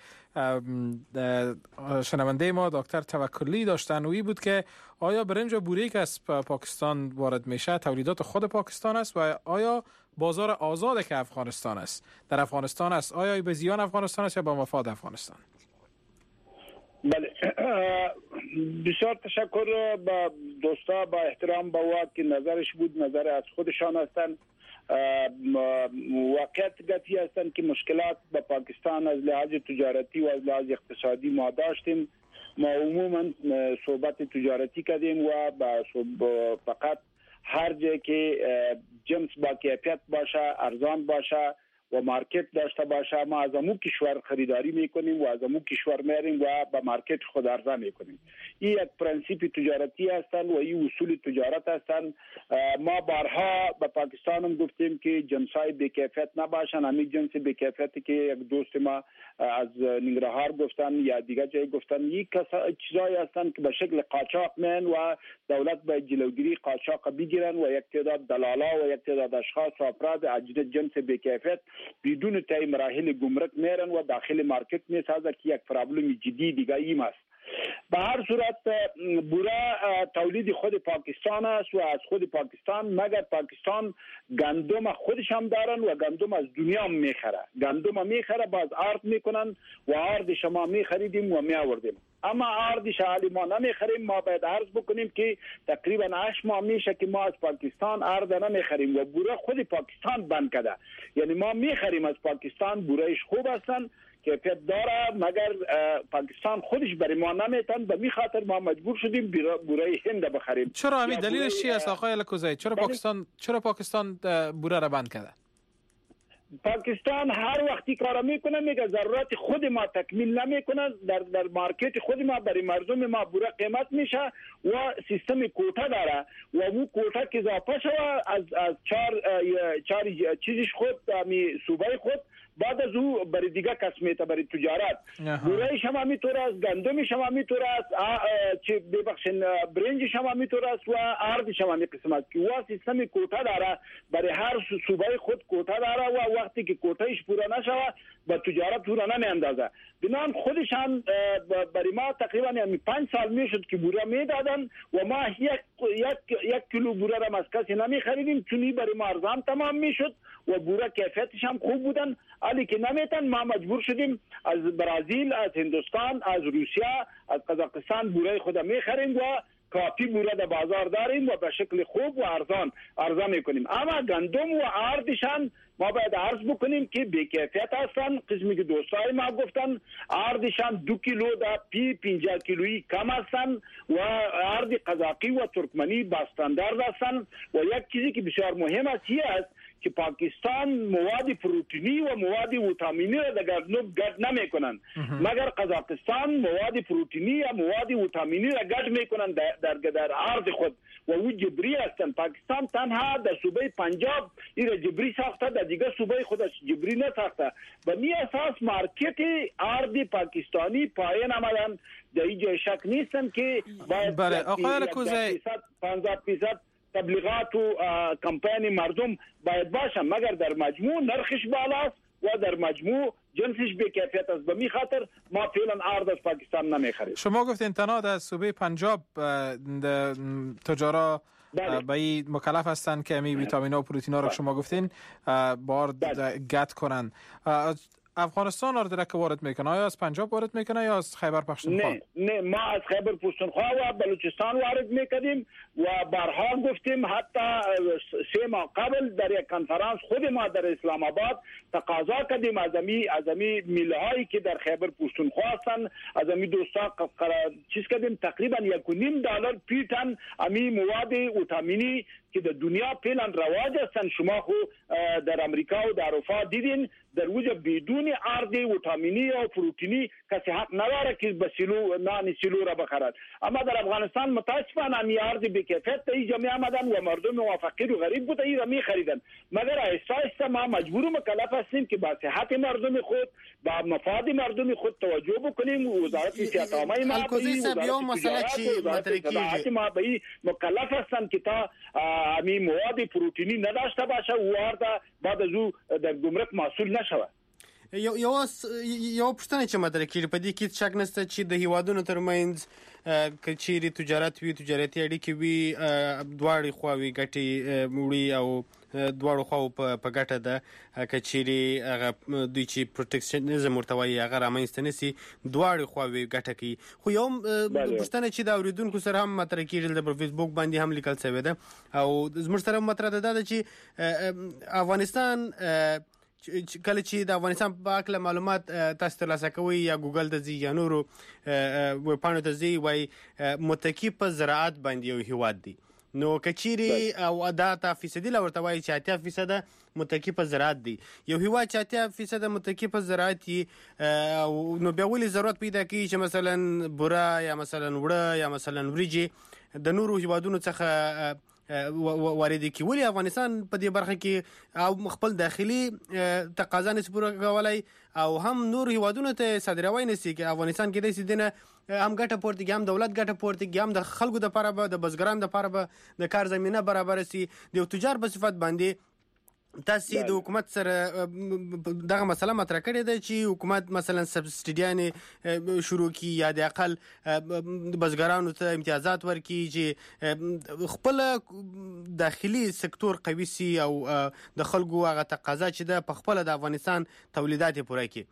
شنونده ما دکتر توکلی داشتن وی بود که آیا برنج و بوره که از پاکستان وارد میشه تولیدات خود پاکستان است و آیا بازار آزاد که افغانستان است در افغانستان است آیا به زیان افغانستان است یا با مفاد افغانستان؟ بله بسیار تشکر با دوستا با احترام با وقت که نظرش بود نظر از خودشان هستند واقعیت گتی هستند که مشکلات با پاکستان از لحاظ تجارتی و از لحاظ اقتصادی ما داشتیم ما عموما صحبت تجارتی کردیم و فقط هر جایی که جنس با کیفیت باشه ارزان باشه و مارکت داشته باشه ما از امو کشور خریداری میکنیم و از امو کشور میریم و به مارکت خود عرضه میکنیم این یک پرنسیپ تجارتی هستند و این اصول تجارت هستند ما بارها به پاکستان هم گفتیم که جنسای بی کیفیت نباشن همین جنس بی کیفیتی که یک دوست ما از ننگرهار گفتن یا دیگه جای گفتن این چیزایی هستند که به شکل قاچاق میان و دولت به جلوگیری قاچاق بگیرن و یک تعداد دلالا و یک تعداد اشخاص و افراد اجنه جنس بی کیفیت بدون طی مراحل گمرک میرن و داخل مارکت میسازه که یک پرابلم جدی دیگه ایم است. به هر صورت بوره تولید خود پاکستان است و از خود پاکستان مگر پاکستان گندم خودش هم دارن و گندم از دنیا هم میخره گندم میخره باز آرد میکنن و آرد شما میخریدیم و میآوردیم اما آرد شالی ما نمیخریم ما باید عرض بکنیم که تقریبا 8 ماه میشه که ما از پاکستان آرد نمیخریم و بوره خود پاکستان بند کرده یعنی ما میخریم از پاکستان بورهش خوب هستن کیفیت داره مگر پاکستان خودش برای ما نمیتن به می خاطر ما مجبور شدیم بوره هند بخریم. چرا همین دلیلش چی است آقای الکوزی؟ چرا پاکستان بوره را بند کرده؟ پاکستان هر وقتی کار میکنه میگه ضرورت خود ما تکمیل نمیکنه در مارکت خود ما برای مردم ما بوره قیمت میشه و سیستم کوتا داره و اون کوتا که اضافه شده از چار چیزش خود می صوبه خود بعد از او برای دیگه قسمیت برای تجارت بوره شما میتونه است گندم شما میتونه است چه ببخشین برنج شما میتونه است و ارد شما می قسم است که و سیستم کوتا داره برای هر صوبه خود کوتا داره و وقتی که کوتاش پورا نشود با تجارت پورا نمیاندازه بنان خودش هم برای ما تقریبا 5 سال میشد که بوره میدادن و ما یک کیلو بوره را از کسی نمیخریدیم چون برای ما ارزان تمام میشد و بوره کیفیتش هم خوب بودن علی که نمیتن ما مجبور شدیم از برزیل از هندوستان از روسیه از قزاقستان بوره خود میخریم و کافی بوره در بازار داریم و به شکل خوب و ارزان میکنیم اما گندم و آردشان ما باید عرض بکنیم که بی کیفیت هستن قسمی که دوستای ما گفتن آردشان 2 کیلو دا 50 کیلویی کم هستن و آرد قزاقی و ترکمنی با استاندارد هستن و یک چیزی که بسیار مهم است این است که پاکستان مواد پروتئینی و مواد ویتامینی را گرد نمیکنن، مگر قزاقستان مواد پروتئینی یا مواد ویتامینی را گرد میکنن در عرض خود و او جبری هستند. پاکستان تنها در صوبه پنجاب این جبری ساخته، در دیگر صوبه خودش جبری نساخته. به می اساس مارکت ارض پاکستانی پایین آمدن، در اینجا شک نیستن که باید بله آقای الکوزی 50% تبلیغات و کمپین مردم باید باشن، مگر در مجموع نرخش بالاست و در مجموع جنسش به کیفیت است. به می خاطر ما فعلا ارز از پاکستان نمیخریم. شما گفتین تنها در صوبه پنجاب تجارا به این مکلف هستند که می ویتامین و پروتئین ها را شما گفتین بار گت کنن. افغانستان آردره که وارد میکنه آیا از پنجاب وارد میکنه یا از خیبر پختونخوا؟ نه ما از خیبر پختونخوا و بلوچستان وارد میکنیم و بارها گفتیم، حتی 3 ماه قبل در یک کنفرانس خود ما در اسلام آباد تقاضا کردیم از امی میلهایی که در خیبر پختونخوا هستن، از امی دوستا چیز کردیم تقریبا $1.5 پیتن امی مواد ویتامینی که در دنیا فعلا رواج هستن. شما خو در امریکا و در اروپا دیدین در وجه بدون ارز ویتامینی و پروتئینی کسی حق نداره که به نان سیلو را بخرد. اما در افغانستان متاسفانه امی ارز بی‌کیفیت ای جمعی آمدن و مردم و فقیر و غریب بوده ای را می خریدن. مگر آهسته ما مجبور و مکلف هستیم که با صحت مردم خود با مفاد مردم خود توجه بکنیم. وزارت صحت عامه ما ما به مکلف هستند که تا امی مواد پروتئینی نداشته باشه و ورته بعد از او در گمرک محصول نشوه. یو پښتنه چې مدره کړي په دې کې شک نشته چې د هیوادونو ترمنځ کچيري تجارت وی تجارتي اړیکې وی دواړي خواوي ګټي وړي او دواړو خواو په ګټه ده کچيري هغه دوی چې پروټیکشنزم ورتوي هغه رامنځته نشي دواړي خواوي ګټه کوي. خو یو پښتنه چې دا اوریدونکو سره هم مطرح کیږي د فیسبوک باندې هم لیکل شوی ده او زموږ سره مطرح ده چې افغانستان کله چې د افغانستان په اړه معلومات تاسو ترلاسه کوئ یا ګوګل ته ځي یا نورو ویبپاڼو ته ځي وایي متکی په زراعت باندې یو هیواد دی، نو کچيري او دا 80% لورته وایي چې 80% متکی په زراعت دی. یو هیواد چې 80% متکی په زراعت او نو بیا ولې ضرورت پیدا کوي چې مثلا بوره یا مثلا وړه یا مثلا وریجې د نورو هیوادونو څخه واردې کی؟ ولی افغانستان په دې برخه کې او خپل داخلي تقاضا نسي پوره کولای او هم نور هیوادونو ته صادروي نسي کې افغانستان کې د سیدنه هم ګټه پورته هم دولت ګټه پورته هم د خلکو د لپاره به د بزګرانو د لپاره به د کار زمينه برابر سي د تجار په صفت باندې. تاسو د حکومت سره دغه مسله مطرح کړې ده چې حکومت مثلا سبسټیډیانې شروع کی یا د اقل بزګرانو ته امتیازات ورکړي چې خپل داخلي سکتور قوي سي او د خلکو هغه تقاضا چې ده په خپل د افغانستان تولیدات پوره کړي.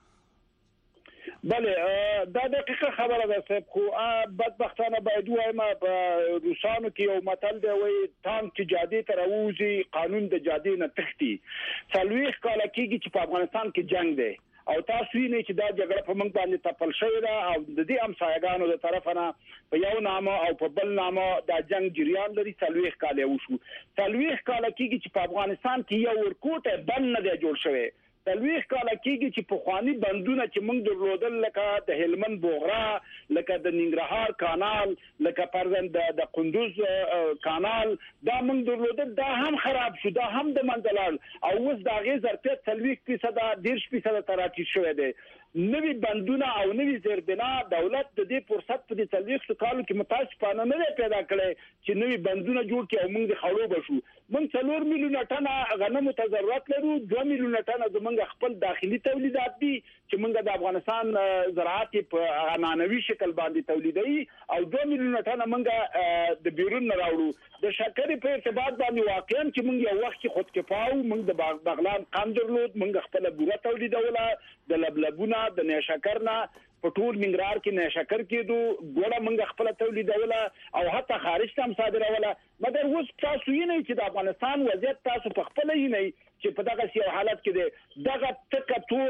بله دا دقیقه خبره ده صاحب، خو بدبختانه باید وایم په روسانو کې یو متل دی وایي تانک چې جادې ته راوځي قانون د جادې نه تښتي. 40 کاله کېږي چې په افغانستان کې جنگ دی او تاسو وینئ چې دا جګړه په موږ باندې تپل شوې ده او د دې همسایګانو د طرفه نه په یو نامه او په بل نامه دا جنگ جریان لري. 40 کاله وشو، 40 کاله کېږي چې په افغانستان کې یو ورکوټه بند نه دی جوړ شوی. 40 کاله کېږي چې په خواني بندونه چې موږ درلودل لکه د هلمند بوغرا، لکه د ننګرهار کانال، لکه پرځند د قندوز کانال، دا موږ درلودل دا هم خراب شو، دا هم د منځلال او اوس دا غي ظرفیت 40% 10% تراټی شوی دی. نوی بندونه او نوی زیربنا دولت د دې فرصت په 40 کالو کې متاسفانه نه پیدا کړي چې نوی بندونه جوړ کړي او موږ د خړو بشو. موږ 4 میلیون ټنه غنم ته ضرورت لرو، 2 میلیون ټنه زموږ خپل داخلي تولیدات دي چې موږ د افغانستان زراعت په عنعنوي شکل باندې تولیدوي او 2 میلیون ټنه موږ د بیرون نه راوړو. د شکرې په ارتباط باندې واقعا چې موږ یو وخت کې خودکفاو، موږ د بغلان قام درلود، موږ خپل بوره تولیدوله، د لبلبونه د نشکرنا په ټول ننګرهار کې نشکر کېدو، ګوړه موږ خپل تولیدوله او حتی خارج ته هم صادروله. مګر اوس تاسو یې نه چې د افغانستان وضعیت تاسو په خپل یې نه چې په دغه یو حالت کې دغه تکه توره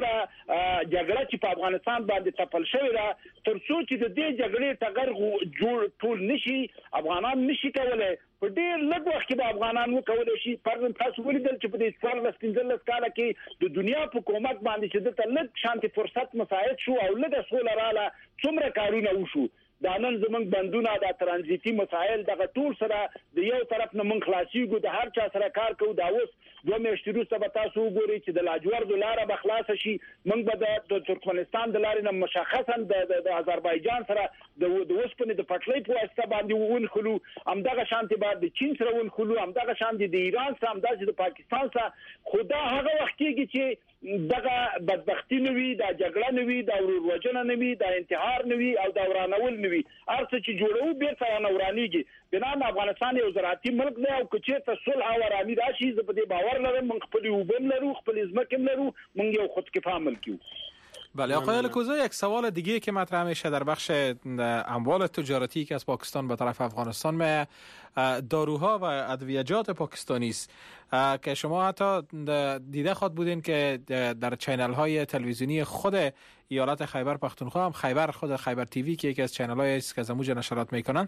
جګړه چې په افغانستان باندې تپل شوې ده تر څو چې د دې جګړې ټغر جوړ ټول نشي افغانان نشي کولای په ډېر لږ وخت کې به افغانان وکولای شي فرضاً تاسو ولیدل چې په دې 14 کال کې د دنیا په حکومت باندې چې د لږ شانتي فرصت مساعد شو او لږ سول رااله څومره کارونه وشو دا نن زمونږ بندونه د ترانزیتي مسایل دغه ټول سره د یو طرف نه من خلاصيږو د هر چا سره کار کوو دا اوس 2 میاشتې وروسته به تاسو وګورئ چې د لاجورد لاره به خلاص شي موږ به د ترکمنستان د لارې نه مشخصا د آذربایجان سره د اوسپنې د پټلۍ په واسطه باندې ونخلو همدغه شانتي بعد د چین سره ونخلو همدغه شانتي د ایران سره همدغه د پاکستان سره خدا هغه وخت کې چې دغه بدبختی نوي دا جګړه نوي دا وروجنه نوي دا انتحار نوي او دا ورانول نوي ارڅ چې جوړو بیرته ورانیږي بنام افغانستان یو زراعتي ملک دی او کچې ته صلح او آرامي راشي زه په دې باور لرم من خپل وبم لرو خپل ځمکه لرو من یو خودکفا ملک یو. بله آقای الکوزی یک سوال دیگه که مطرح میشه در بخش اموال تجارتی که از پاکستان به طرف افغانستان میه داروها و ادویجات پاکستانی است که شما حتی دیده خود بودین که در چینل های تلویزیونی خود ایالت خیبر پختونخوا هم خیبر تیوی که یکی از چینل هایی است که زموج نشرات میکنن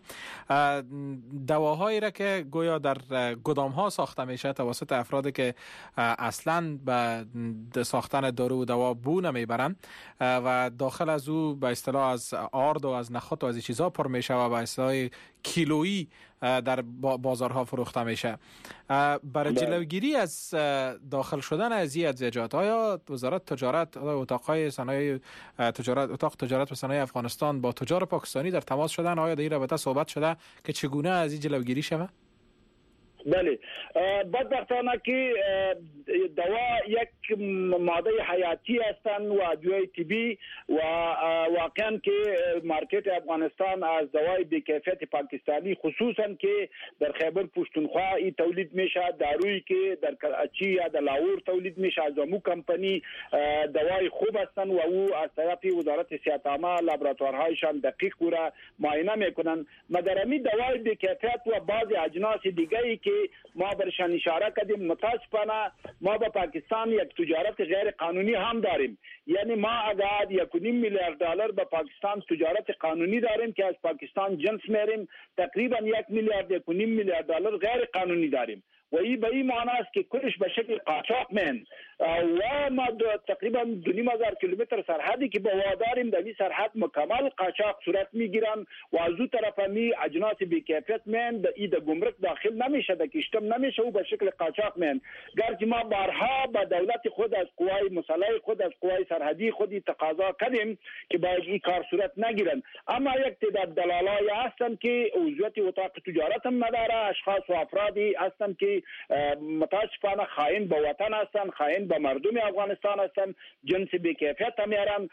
دواهایی را که گویا در گدام ها ساخته میشه توسط افرادی که اصلا به ساختن دارو و دوا بو نمیبرن و داخل از او به اصطلاح از آرد و از نخود و از این چیزها پر میشه و به اصطلاح کیلویی در بازارها فروخته میشه. برای جلوگیری از داخل شدن از این ادویجات آیا وزارت تجارت اتاق تجارت و صنایع افغانستان با تجار پاکستانی در تماس شدن آیا در این رابطه صحبت شده که چگونه از این جلوگیری شود؟ بله بدبختانه که دوا یک ماده حیاتی هستند و ادویه طبی و واقعا که مارکت افغانستان از دوای بی‌کیفیت پاکستانی خصوصا که در خیبر پختونخوا تولید میشه دارویی که در کراچی یا در لاهور تولید میشه از مو کمپانی دوای خوب هستند و او از طرف وزارت صحت عامه لابراتوارهایشان دقیق گوره معاینه میکنن مگر امی دوای بی‌کیفیت و بعضی اجناس دیگری که ما برشان اشاره کردیم متاسفانه ما با پاکستان یک تجارت غیر قانونی هم داریم یعنی ما اگر 1.5 میلیارد دلار با پاکستان تجارت قانونی داریم که از پاکستان جنس میاریم تقریبا 1 میلیارد 1.5 میلیارد دلار غیر قانونی داریم و این به این معنی است که کلش به شکل قاچاق من و ما تقریبا 2,500 کیلومتر سرحدی که با داریم در این سرحد مکمل قاچاق صورت میگیرن و از اون طرف می اجناس بی‌کیفیت من در این گمرک داخل نمیشه در کشتم نمیشه و به شکل قاچاق من گرچه ما بارها با دولت خود از قوای مسلح خود از قوای سرحدی خودی تقاضا کردیم که باید این کار صورت نگیرن اما یک تعداد دلالای هستن که عضویت اتاق تجارت هم نداره اشخاص و افرادی هستن که متاسفانه خائن به وطن هستن خائن به مردم افغانستان هستن جنس بی‌کیفیت میارن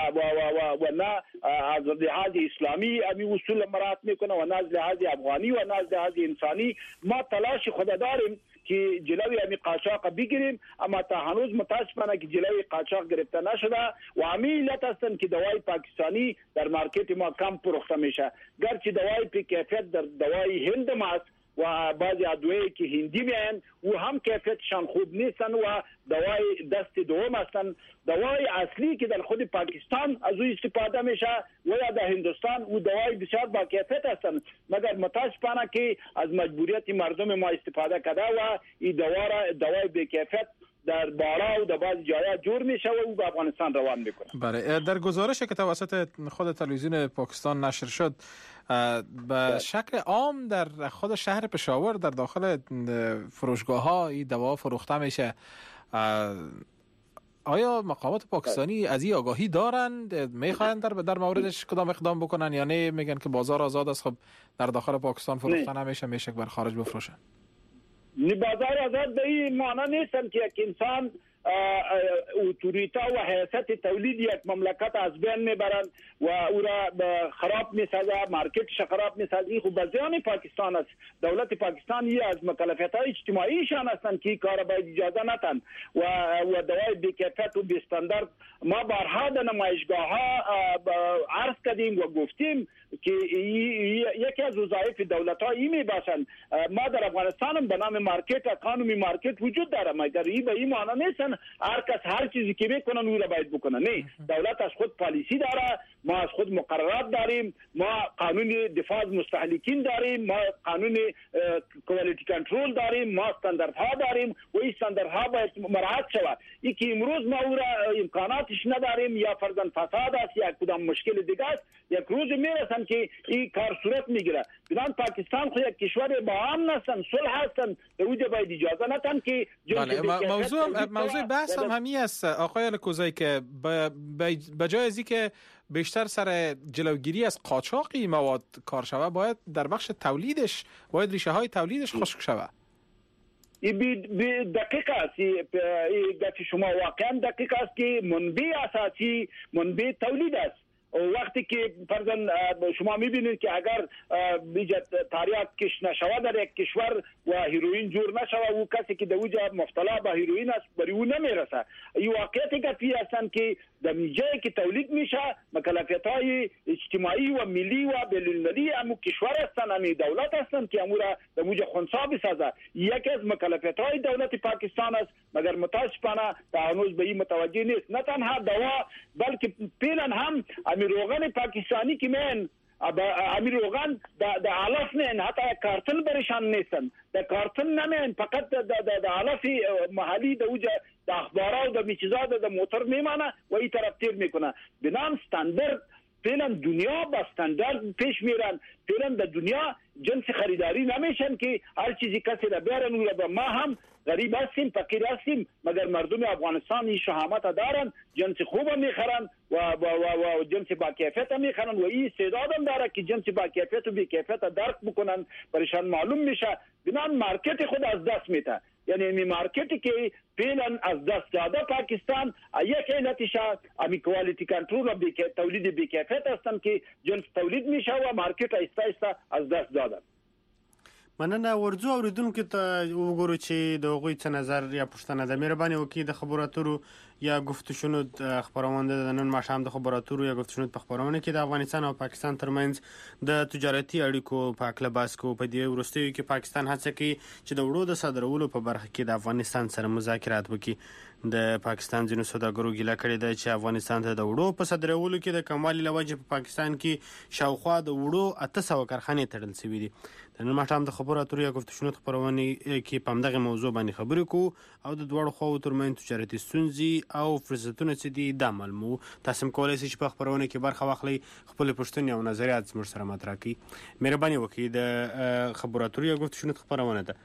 و نه از لحاظ اسلامی امی اصول مراعات میکنه و نه از لحاظ افغانی و نه از لحاظ انسانی ما تلاش خود داریم که جلوی امی قاچاق بگیریم اما تا هنوز متاسفانه که جلوی قاچاق گرفته نشده و امی علت هستن که دوای پاکستانی در مارکت ما کم فروخته میشه گرچه دوای بی‌کیفیت در دوای هند است و بعضی ادویه که هندی میان و هم کیفیتشان خوب نیستن و دوای دست دوم هستن دوای اصلی که در خود پاکستان از او استفاده میشه و یا در هندوستان و دوای بسیار با کیفیت هستن مگر متاسفانه که از مجبوریت مردم ما استفاده کرده و این دوای بی کیفیت در بارا و در بعض جایا جور میشه و به افغانستان روان میکنه. بله در گزارشی که توسط خود تلویزیون پاکستان نشر شد به شکل عام در خود شهر پشاور در داخل فروشگاه ها این دوا فروخته میشه آیا مقامات پاکستانی از این آگاهی دارند میخواهند در موردش کدام اقدام بکنن یا نه میگن که بازار آزاد است خب در داخل پاکستان فروخته نمیشه میشه بر خارج بفروشن بازار آزاد به این معنی نیستن که یک انسان اتوریتا و حیثیت تولید یک مملکت از بین میبرن و او را خراب میسازه مارکتش خراب میسازه این خوب بزیان پاکستان است دولت پاکستان یه از مکلفیت های اجتماعیشان هستند که کار باید اجازه نتن و دوای بی‌کیفیت و بی‌استاندارد ما بارها در نمایشگاه ها عرض کردیم و گفتیم که یکی از وظایف دولت‌ها این میباشند. ما در افغانستان هم به نام مارکت اکانومی مارکت وجود داره، مگر این به این معنی نیستن هر کس هر چیزی که میکنن اون را باید بکنه. نه، دولت از خود پالیسی داره، ما از خود مقررات داریم، ما قانون دفاع از مستهلکین داریم، ما قانون کوالیتی کنترل داریم، ما استانداردها داریم و این استانداردها باید مراعات شود. این که امروز ما او را امکاناتش نداریم یا فرضاً فساد است یا کدام مشکل دیگه است، یک روز میرسن که این کار صورت میگیره. بنابراین پاکستان خود یک کشور با هم هستن، صلح هستن، در اونجا باید اجازه ندن که موضوع بحث هم همین است آقای الکوزی که به جای از اینکه بیشتر سر جلوگیری از قاچاقی مواد کار شود، باید در بخش تولیدش، باید ریشه های تولیدش خشک شود. دقیق است، گفت شما واقعا دقیق است که منبع اساسی منبع تولید است. وقتی که فرضاً شما میبینید که اگر تریاک کش نشود در یک کشور و هیروئین جور نشود، او کسی که در اونجا مبتلا به هیروئین است بر او نمیرسه. این واقعیتی که هستند که در جایی که تولید میشه مکلفیت‌های اجتماعی و ملی و بین‌المللی امو کشور هستند، امی دولت هستند که امو را در اونجا خنثی بسازه. یکی از مکلفیت‌های دولت پاکستان است، مگر متاسفانه تا هنوز به این متوجه نیست. نه تنها دوا بلکه فعلا هم امیر روغن پاکستانی که من امیر روغن در علف نه، حتی کارتن برشان نیستن، در کارتن نمین، فقط در علف محلی در اوجا در اخبارا و در میچیزا در موتر میمانه و این طرف تیر میکنه. بنام استاندارد فعلا دنیا با استاندارد پیش میرن. فعلا در دنیا جنس خریداری نمیشن که هر چیزی کسی را بیارن و را. ما هم غریب هستیم، فقیر هستیم، مگر مردم افغانستان این شهامت دارن، جنس خوب میخرن و جنس با کیفیت میخرن و این استعداد هم داره که جنس با کیفیت و بی کیفیت درک بکنن، برشان معلوم میشه. بنان مارکت خود از دست میده. یعنی این مارکتی که فعلا از دست داده پاکستان، یک علتش امی کوالیتی کنترل و تولید بی کیفیت هستن که جنس تولید میشه و مارکت ایستا ایستا از دست دادن. مننه. ورځو اوریدونکو ته وګورو چې د هغوی څه نظر یا پوښتنه ده. مهرباني وکړئ د خبرو اترو یا گفتشنود خبرونه د نن ماښام د خبرو اترو یا گفتشنود په خبرونه کې د افغانستان او پاکستان ترمنځ د تجارتي اړیکو په اړه بحث کوو. په دې وروستیو کې پاکستان هڅه کوي چې د وړو د صادرولو په برخه کې د افغانستان سره مذاکرات وکړي. د پاکستان ځینو سوداګرو ګیله کړې ده چې افغانستان ته د وړو په صادرولو کې د کموالي له وجې په پاکستان کې شاوخوا د وړو 800 کارخانې تړل شوي دي. د نن ماښام د خبرو اترو یا گفتشنود خبرونه کې په همدغه موضوع باندې خبرې کوو او د دواړو خواو ترمنځ تجارتي ستونزې او فرصتونه چې دي دا معلومو. تاسو هم کولی شئ چې په خبرونه کې برخه واخلئ، خپلې پوښتنې او نظریات زموږ سره مطرح کړئ. مهرباني وکړئ د خبرو اترو یا گفتشنود خبرونه ده.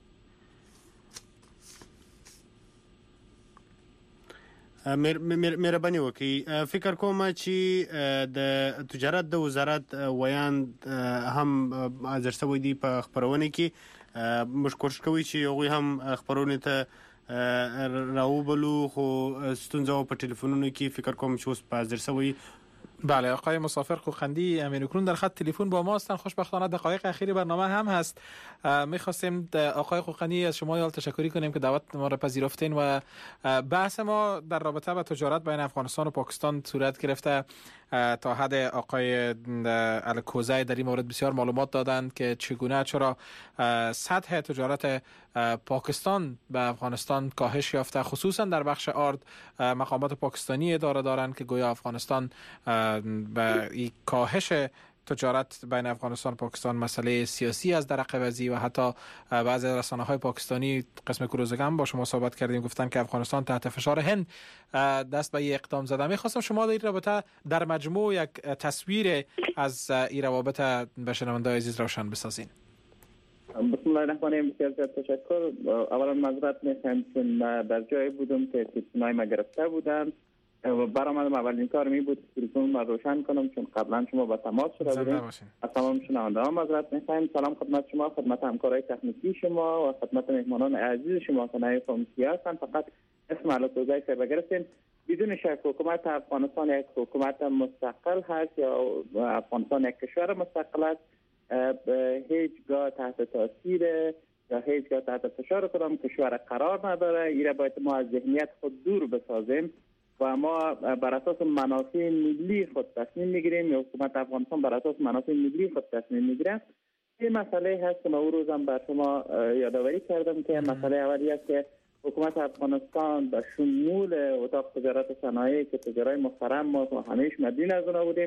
مهرباني وکړئ. فکر کوم چې د تجارت د وزارت ویاند هم حاضر شوی دی په خبرونه کې. موږ کوشش کوو چې هغوی هم خبرونه ته راوبلو، خو ستونزه په ټلیفونونو کې فکر کوم چې اوس په حاضر شوی. بله، آقای مسافر خوخندی امینوکرون در خط تلفن با ما هستند. خوشبختانه دقایق اخیر برنامه هم هست. می‌خواستیم آقای خوخندی از شما تشکر کنیم که دعوت ما را پذیرفتین و بحث ما در رابطه با تجارت بین افغانستان و پاکستان صورت گرفته. تا حد آقای الکوزی در این مورد بسیار معلومات دادند که چگونه چرا سطح تجارت پاکستان به افغانستان کاهش یافته، خصوصا در بخش آرد. مقامات پاکستانی اداره دارند که گویا افغانستان به این کاهش تجارت بین افغانستان و پاکستان مسئله سیاسی از در عقب‌ازی و حتی بعضی از رسانه‌های پاکستانی قسم کروزگان با شما صحبت کردیم گفتن که افغانستان تحت فشار هند دست به این اقدام زده. می‌خواستم شما در این رابطه در مجموع یک تصویر از این روابط به شنونده‌های عزیز روشن بسازین. بسم الله الرحمن الرحیم. بسیار تشکر. اولا معذرت می‌خوام چون در جایی بودم که تلفن‌های ما گرفته بودند و برآمدم اولین کار می بود که تلفن ما روشن کنم چون قبلا شما با تماس شده بودید. از تمام شنوندگان معذرت می‌خوایم. سلام خدمت شما، خدمت همکارای تکنیکی شما و خدمت مهمانان عزیز شما که نایب کمیته هستند. فقط اسم الکوزی که بگرفتین. بدون شک حکومت افغانستان یک حکومت مستقل هست یا افغانستان یک کشور مستقل است. هیچگاه تحت تاثیر یا هیچگاه تحت فشار کدام کشور قرار نداره. این را باید ما از ذهنیت خود دور بسازیم. و ما بر اساس منافع ملی خود تصمیم میگیریم یا حکومت افغانستان بر اساس منافع ملی خود تصمیم میگیره. این مسئله هست که ما او روزم بر شما یادآوری کردم که مسئله اولی است که حکومت افغانستان به شمول اتاق تجارت صنایع که تجارای محترم ما همیشه مدین از اونها بودیم،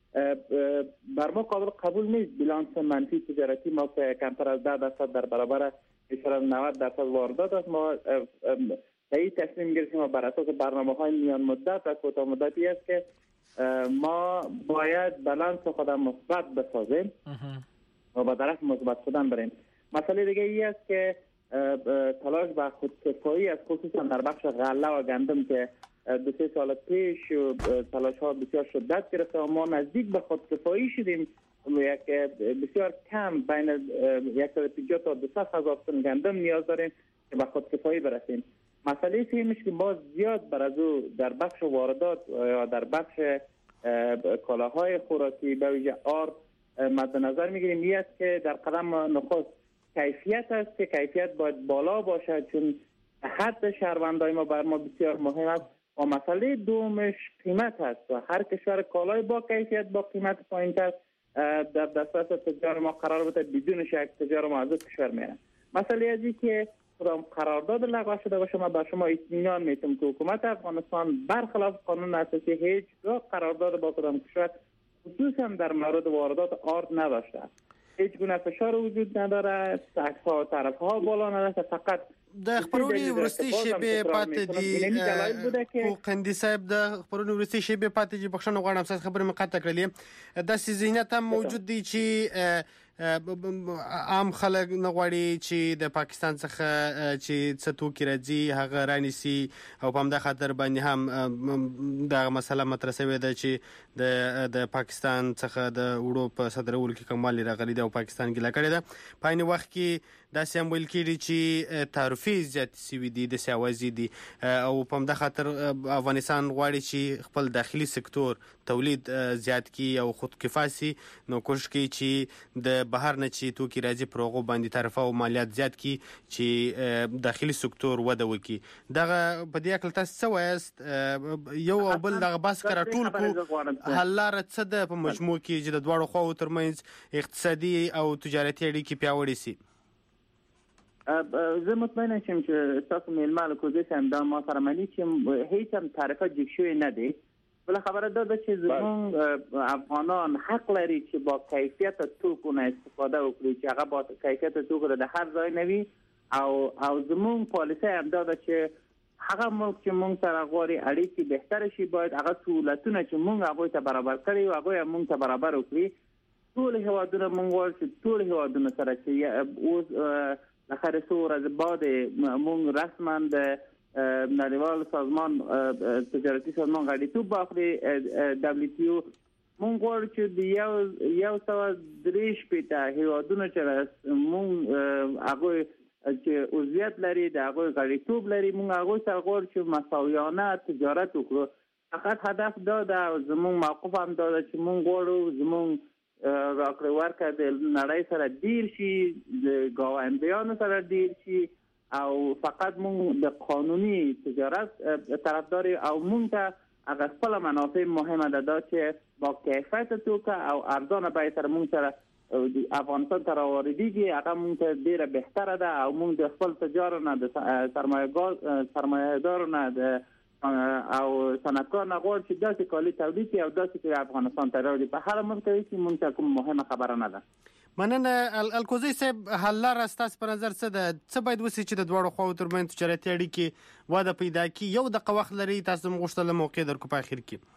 بر ما قابل قبول نیست بیلانس منفی تجارتی ما که کمتر از 10% در برابر بیشتر از 90% واردات است. ما این تصمیم گرفتیم و بر اساس برنامه‌های میان مدت و کوتاه مدتی است که ما باید بالانس خودم مثبت بسازیم و به طرف مثبت شدن بریم. مسئله دیگه ای است که تلاش به خودکفایی از خصوصا در بخش غله و گندم که 2-3 سال پیش تلاش ها بسیار شدت گرفته و ما نزدیک به خودکفایی شدیم. یک بسیار کم بین 150 تا 200,000 تن گندم نیاز داریم که به خودکفایی برسیم. مسئله سومش که باز زیاد بر از او در بخش واردات یا در بخش کالاهای خوراکی به ویژه آرد مد نظر میگیریم این است که در قدم نخست کیفیت است که کیفیت باید بالا باشد، چون حد شهروندای ما بر ما بسیار مهم است. و مسئله دومش قیمت است و هر کشور کالای با کیفیت با قیمت پایین‌تر در دسترس تجار ما قرار بده بدون شک تجار ما از کشور میره. مسئله ازی که کدام قرارداد لغو شده باشه ما بر شما اطمینان میتونم که حکومت افغانستان برخلاف قانون اساسی هیچ قرارداد با کدام کشور خصوصا در مورد واردات آرد نداشته. هیچ گونه فشار وجود نداره، تکس ها و طرف ها بالا نداره، فقط د خبرونې ورستي شیبې پاتې دي خو قندي صاحب د خبرونې ورستي شیبې پاتې دي. بخښنه غواړم ستاسو خبرې مې قطع کړلې. داسې ذهنیت هم موجود دی چې عام خلک نه غواړي چې د پاکستان څخه چې څه توکي راځي هغه رانیسي او په همدا خاطر باندې هم دغه مسله مطرح شوې ده چې د پاکستان څخه د وړو په صدرولو کې کموالی راغلی دی او پاکستان ګیله کړې ده. په عین وخت کې داسې هم ویل کېږي چې تعرفې زیاتې شوي دي، داسې اوازې دي او په همدا خاطر افغانستان غواړي چې خپل داخلي سکتور تولید زیات کړي او خودکفا سي. نو کوشش کوي چې د بهر نه چې توکي راځي پر هغو باندې تعرفه او مالیات زیات کړي چې داخلي سکتور وده وکړي. دغه په دې اړه تاسو څه وایاست؟ یو او بل دغه بحث کړه ټول کو حل لاره څه ده په مجموع کې چې د دواړو خواو ترمنځ اقتصادي او تجارتي اړیکې پیاوړې سي؟ زه مطمئنم چې تاسو میلمه کوزیش هم دا ما سره منی چې هیڅ هم تعرفه جګ شوی نه دی. بله خبره ده چې زمون افغانان حق لري چې با کیفیت توکو نه استفاده وکړي چې هغه با کیفیت توکو د هر ځای نه وي او زمون پالیسي هم ده چې هغه ملک چې مونږ سره غواړي اړیکې بهتر شي باید هغه سهولتونه چې مونږ هغوی ته برابر کړي و هغوی مونږ ته برابر وکړي. ټول هیوادونه مونږ غواړو چې ټول هیوادونه سره چې اوس لخر څو ورځې بعد مونږ رسما د نړیوال سازمان تجارتي سازمان غړیتوب واخلي WTO. مونږ غواړو چې د 103 هیوادونه چې مونږ هغوی چې عضویت لري د هغوی غړیتوب لري مونږ هغوی سره غواړو چې مساویانه تجارت وکړو. فقط هدف دا ده او زمونږ موقف هم دا ده چې مونږ غواړو زمونږ راکړه ورکړه د نړۍ سره ډیر شي، د ګاونډیانو سره ډیر شي او فقط مونږ د قانوني تجارت طرفدار او مونږ ته هغه خپل منافع مهمه ده چې با کیفیت توکه او ارزانه بیه سره مونږ سره افغانستان ته راوړيږي هغه مونږ ته ډیره بهتره ده او مونږ د خپل تجارت نه د سرمایه‌دار نه د او صنعتکار نه غواړي چې داسې کالي تولید کړي او داسې کې افغانستان ته راوړي. په هر ملک کې چې مونږ ته کوم مهمه خبره نه ده. مننه الکوزی صاحب. حل لاره ستاسو په نظر څه ده؟ څه باید وشي چې د دواړو خواو ترمنځ تجارتي اړیکې وده پیدا کړي؟ یو دقیقه وخت لري، تاسو موږ غوښتل موقع درکو په اخر کې.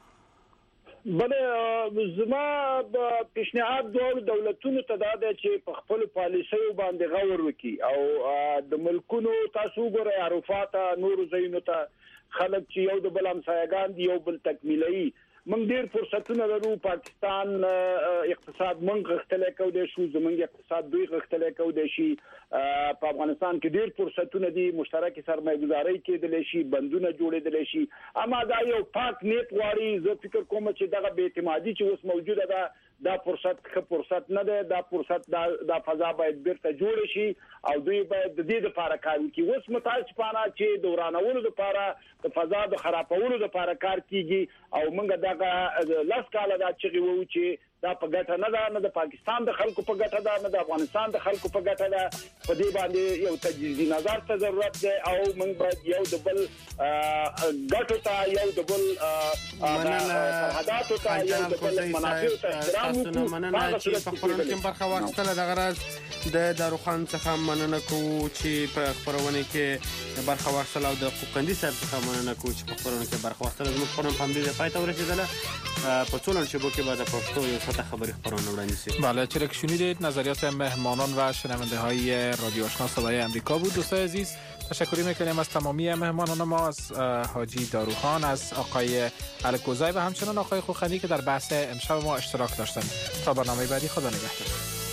بله زما پیشنهاد دوه دولتونو ته دا ده چې په خپل پالیسیو باندې غور وکړي او د ملکونو تاسو ګورئ عرفات نور ځایونو ته خلک چې یو د بل همسایه‌ګان دي یو بل تکمیلوي. موږ ډیر فرصتونه لرو. پاکستان اقتصاد موږ غښتلی کولی شو، زموږ اقتصاد دوی غښتلی کولی شي. په افغانستان کې ډیر فرصتونه دي، مشترک سرمایه گذاري کېدلی شي، بندونه جوړېدلی شي. اما دا یو پاک نیت غواړي. زه فکر کوم چې دغه بې اعتمادي چې اوس موجوده ده دا فرصت نه ده. دا فرصت دا فضا باید بیرته جوړ شي او دوی باید د دې لپاره کار وکړي. اوس متاسفانه چې دورانولو لپاره د فضا د خرابولو لپاره کار کیږي او موږ دغه لاس کاله دا چې وو چې دا په ګټه نه ده، نه د پاکستان د خلکو په ګټه ده، نه د افغانستان د خلکو په ګټه ده. په دې باندې یو تجدیدي نظر ته ضرورت ده او موږ باید یو د بل ګټو ته، یو د بل سرحداتو ته، یو د بل منافعو ته احترام وکړو. مننه چې په خبرونو کې برخه واخیستله. دغه راز د داروخان څخه مننه کوو چې په خبرونه کې برخه واخیستله او د قوقندي صاحب څخه مننه کوو چې په خبرونه کې برخه واخیستله. زموږ خبرونه په همدې ځای پای ته ورسېدله. په څو شبکه‌ای که بعد پښتو یو ساعت خبری خبرونه وړاندې شي. بله، چرا که شنیدید نظریات مهمانان و شنونده های رادیو آشنا صدای امریکا بود. دوستای عزیز تشکر میکنیم از تمامی مهمانان ما، از حاجی داروخان، از آقای الکوزی و همچنان آقای خوخندی که در بحث امشب ما اشتراک داشتند. تا برنامه بعدی، خدا نگهدار.